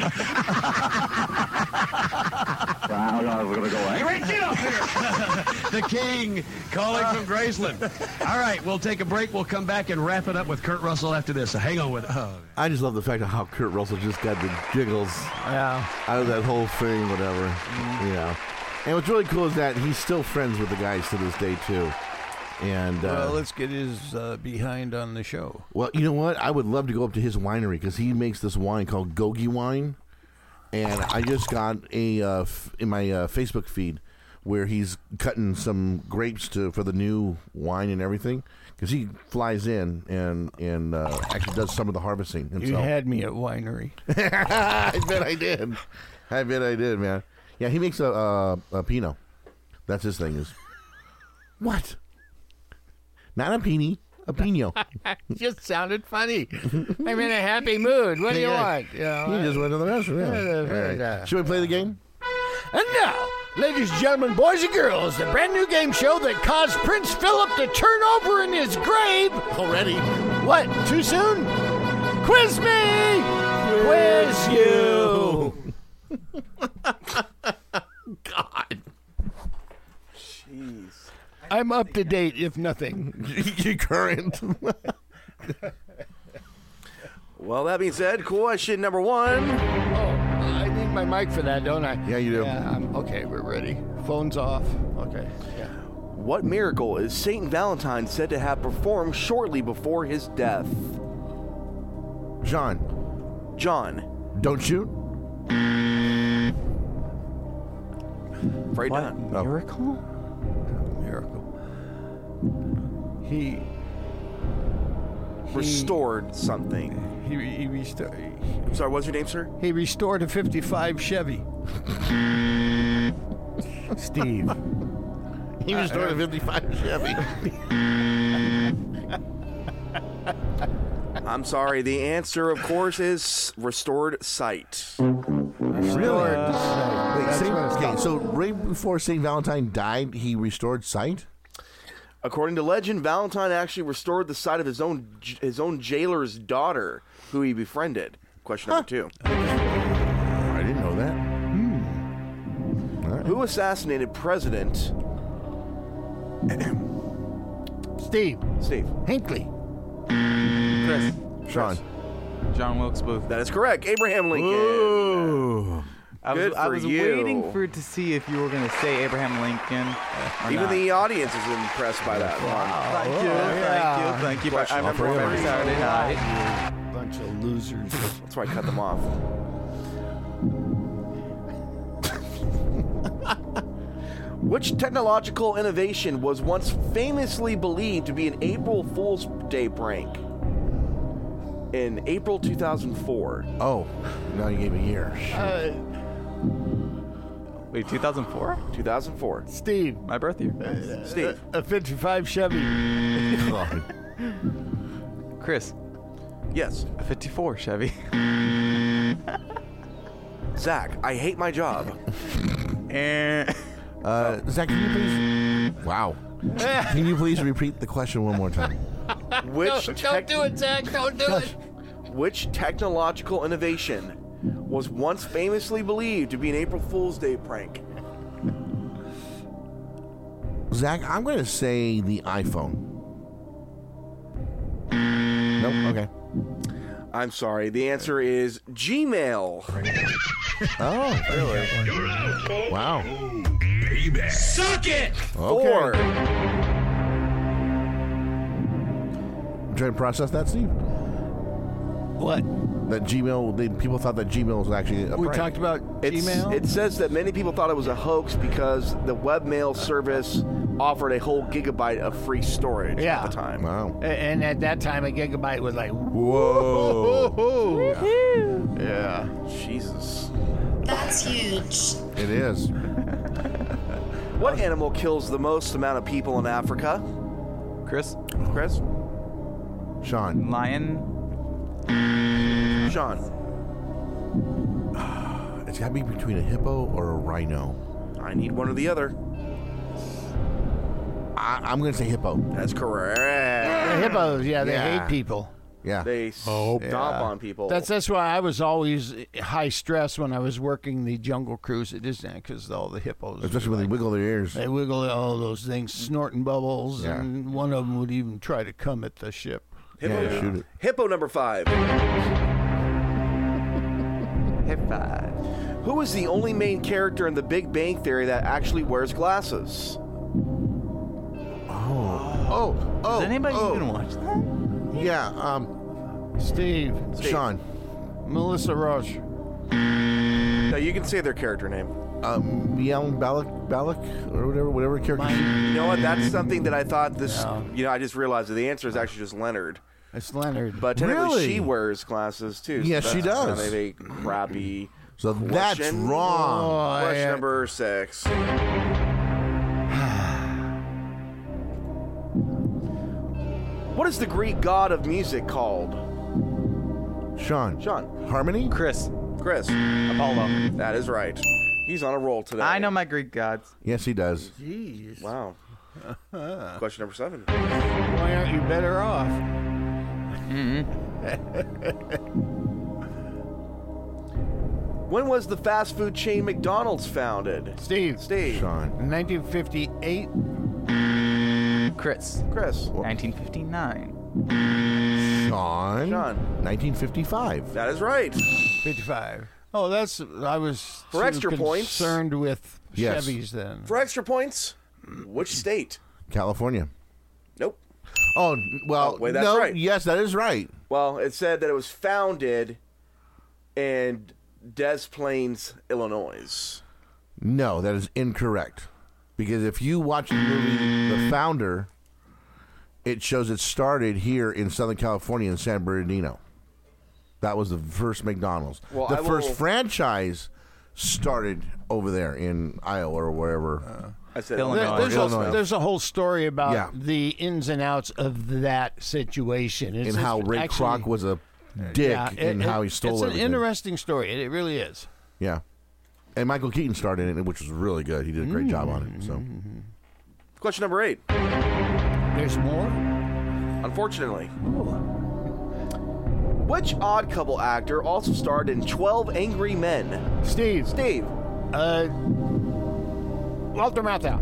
I was going to go, hey, get up here! The King calling from Graceland. All right, we'll take a break. We'll come back and wrap it up with Kurt Russell after this. So hang on with it. I just love the fact of how Kurt Russell just got the giggles out of that whole thing, whatever. You know. And what's really cool is that he's still friends with the guys to this day, too. And let's get his behind on the show. Well, you know what? I would love to go up to his winery because he makes this wine called Gogi wine. And I just got in my Facebook feed where he's cutting some grapes for the new wine and everything because he flies in and actually does some of the harvesting himself. You had me at winery. I bet I did. Man. Yeah, he makes a Pinot. That's his thing. Is what? Not a Pini. A Pinot. Just sounded funny. I'm in a happy mood. What do you want? You just went to the restroom. Right. Should we play the game? And now, ladies and gentlemen, boys and girls, the brand new game show that caused Prince Philip to turn over in his grave. Already? What? Too soon? Quiz me! Quiz you! God. Jeez. I'm up to date, if nothing. You're current. Well, that being said, question number 1. Oh, I need my mic for that, don't I? Yeah, you do. Yeah, okay, we're ready. Phone's off. Okay, yeah. What miracle is Saint Valentine said to have performed shortly before his death? John. Don't shoot. Afraid what not. Miracle? He restored something. He restored. I'm sorry, what's your name, sir? He restored a 55 Chevy. Steve. He restored a 55 Chevy. I'm sorry. The answer, of course, is restored sight. Really? So right before St. Valentine died, he restored sight? According to legend, Valentine actually restored the sight of his own jailer's daughter, who he befriended. Question number 2. I didn't know that. Right. Who assassinated President... Steve. Hinckley. Chris. Sean. John Wilkes Booth. That is correct. Abraham Lincoln. Ooh. I was waiting to see if you were going to say Abraham Lincoln. Or Even not. the audience is impressed by that one. Thank you. I remember every Saturday night. Bunch of losers. That's why I cut them off. Which technological innovation was once famously believed to be an April Fool's Day prank? In April 2004. Oh, now you gave me a year. Wait, 2004? 2004. Steve. My birth year. Steve. A 55 Chevy. Chris. Yes. A 54 Chevy. Zach, I hate my job. Zach, can you please? Wow. Can you please repeat the question one more time? Don't do it, Zach. Don't do it. Which technological innovation was once famously believed to be an April Fool's Day prank? Zach, I'm going to say the iPhone. Nope. Okay. I'm sorry. The answer is Gmail. Oh, really? Wow. Baby. Suck it! Okay. 4. I'm trying to process that, Steve. What? That Gmail, people thought that Gmail was actually a We prank. talked about Gmail? It says that many people thought it was a hoax because the webmail service offered a whole gigabyte of free storage at the time. Wow. And at that time, a gigabyte was like, whoa. Yeah. Jesus. That's huge. It is. What animal kills the most amount of people in Africa? Chris. Sean. Lion. Sean. It's got to be between a hippo or a rhino. I need one or the other. I'm going to say hippo. That's correct. The hippos, they hate people. Yeah. They stomp on people. That's why I was always high stress when I was working the Jungle Cruise at Disneyland, because all the hippos. Especially when they wiggle their ears. They wiggle all those things, snorting bubbles, and one of them would even try to come at the ship. Hippo, Hippo number 5. Who is the only main character in The Big Bang Theory that actually wears glasses? Oh. Does anybody even watch that? Yeah. Steve. Sean. Melissa Roche. No, you can say their character name. Miel Balak or whatever character. You know what? That's something that I thought this. You know, I just realized that the answer is actually just Leonard. It's Leonard. But technically, Really? she wears glasses too. Yeah, so she that's does. Kind of a crappy. So that's question. wrong. Question number 6. What is the Greek god of music called? Sean. Harmony? Chris. Apollo. That is right. He's on a roll today. I know my Greek gods. Yes, he does. Jeez. Wow. Question number 7. Why aren't you better off? When was the fast food chain McDonald's founded? Steve. Sean. 1958. Chris. 1959. Sean. 1955. That is right. 55. Oh, that's. I was For extra points. concerned with Yes. Chevys then. For extra points, which state? California. Nope. Oh, well, wait, that's no, right. yes, that is right. Well, it said that it was founded in Des Plaines, Illinois. No, that is incorrect. Because if you watch the movie The Founder, it shows it started here in Southern California in San Bernardino. That was the first McDonald's. Well, the I first will- franchise started over there in Iowa or wherever. I said There's a whole story about Yeah. the ins and outs of that situation. And how Ray Kroc was a dick and how he stole It's everything. an interesting story. It really is. Yeah. And Michael Keaton starred in it, which was really good. He did a great job on it. So, Question number 8. There's more? Unfortunately. Which Odd Couple actor also starred in 12 Angry Men? Steve. Walter Matthau.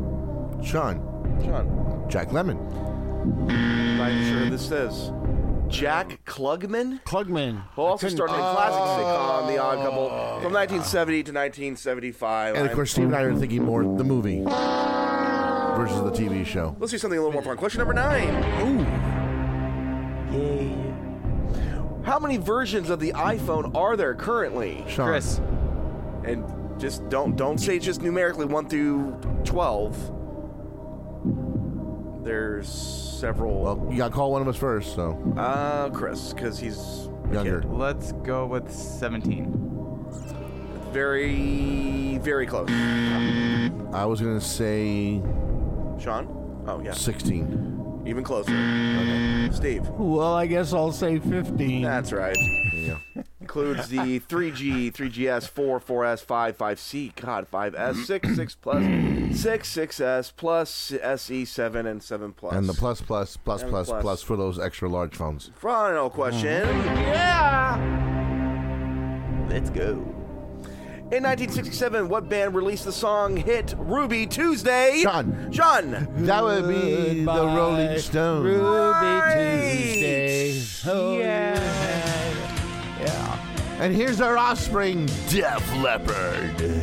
Sean. Sean. Jack Lemmon. Not even sure who this is. Jack Klugman. Who also couldn't- starred in classic sitcom The Odd Couple from 1970 to 1975. And of course, Steve and I are thinking more the movie versus the TV show. Let's do something a little more fun. Question number 9. Ooh. Yay. How many versions of the iPhone are there currently? Sean. Chris. And just don't say just numerically 1 through 12. There's several. Well, you got to call one of us first, so. Chris, because he's a Younger. kid. Let's go with 17. Very, very close. I was going to say Sean? Oh, yeah. 16. Even closer. Okay. Steve? Well, I guess I'll say 15. That's right. Yeah. Includes the 3G, 3GS, 4, 4S, 5, 5C, God, 5S, 6, 6 Plus, 6, 6S Plus, SE, 7, and 7 Plus. And the plus for those extra large phones. Final question. Yeah! Let's go. In 1967, what band released the song hit Ruby Tuesday? Sean. That would be the Rolling Stones. Ruby Tuesday. Oh, yeah. And here's our offspring, Def Leppard.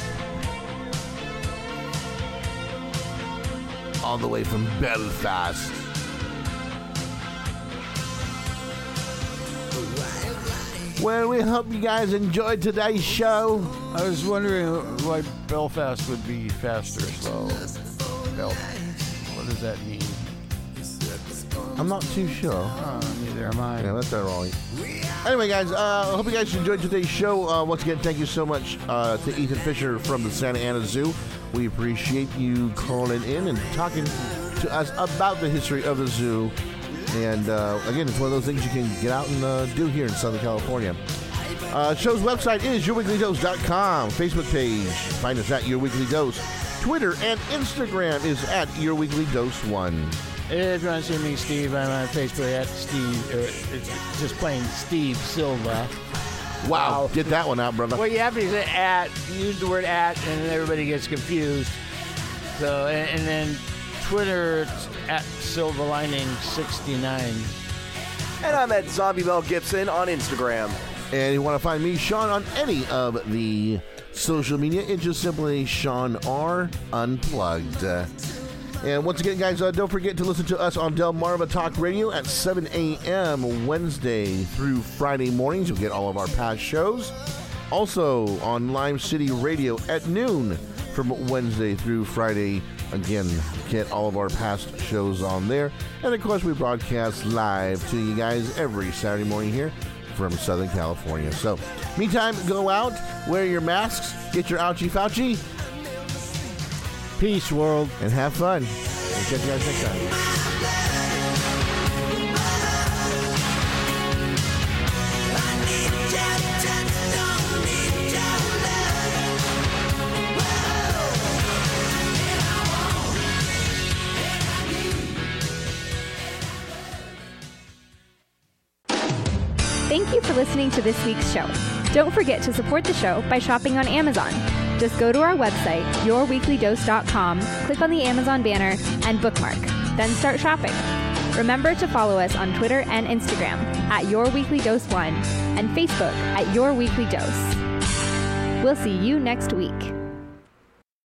All the way from Belfast. Well, we hope you guys enjoyed today's show. I was wondering why Belfast would be fast or slow. What does that mean? I'm not too sure. Neither am I. Yeah, that's all right. Anyway, guys, I hope you guys enjoyed today's show. Once again, thank you so much to Ethan Fisher from the Santa Ana Zoo. We appreciate you calling in and talking to us about the history of the zoo. And again, it's one of those things you can get out and do here in Southern California. Show's website is yourweeklydose.com. Facebook page, find us at Your Weekly Dose. Twitter and Instagram is at Your Weekly Dose 1. If you want to see me, Steve, I'm on Facebook at Steve, it's just plain Steve Silva. Wow, get that one out, brother. Well, you have to say at, use the word at, and then everybody gets confused. So, and then Twitter, it's at SilvaLining69. And I'm at Zombie Mel Gibson on Instagram. And you want to find me, Sean, on any of the social media, it's just simply Sean R. Unplugged. And once again, guys, don't forget to listen to us on Delmarva Talk Radio at 7 a.m. Wednesday through Friday mornings. You'll get all of our past shows. Also on Lime City Radio at noon from Wednesday through Friday. Again, get all of our past shows on there. And, of course, we broadcast live to you guys every Saturday morning here from Southern California. So, meantime, go out, wear your masks, get your ouchie Fauci. Peace, world. And have fun. We'll catch you guys next time. Thank you for listening to this week's show. Don't forget to support the show by shopping on Amazon. Just go to our website, yourweeklydose.com, click on the Amazon banner, and bookmark. Then start shopping. Remember to follow us on Twitter and Instagram at YourWeeklyDose1 and Facebook at YourWeeklyDose. We'll see you next week.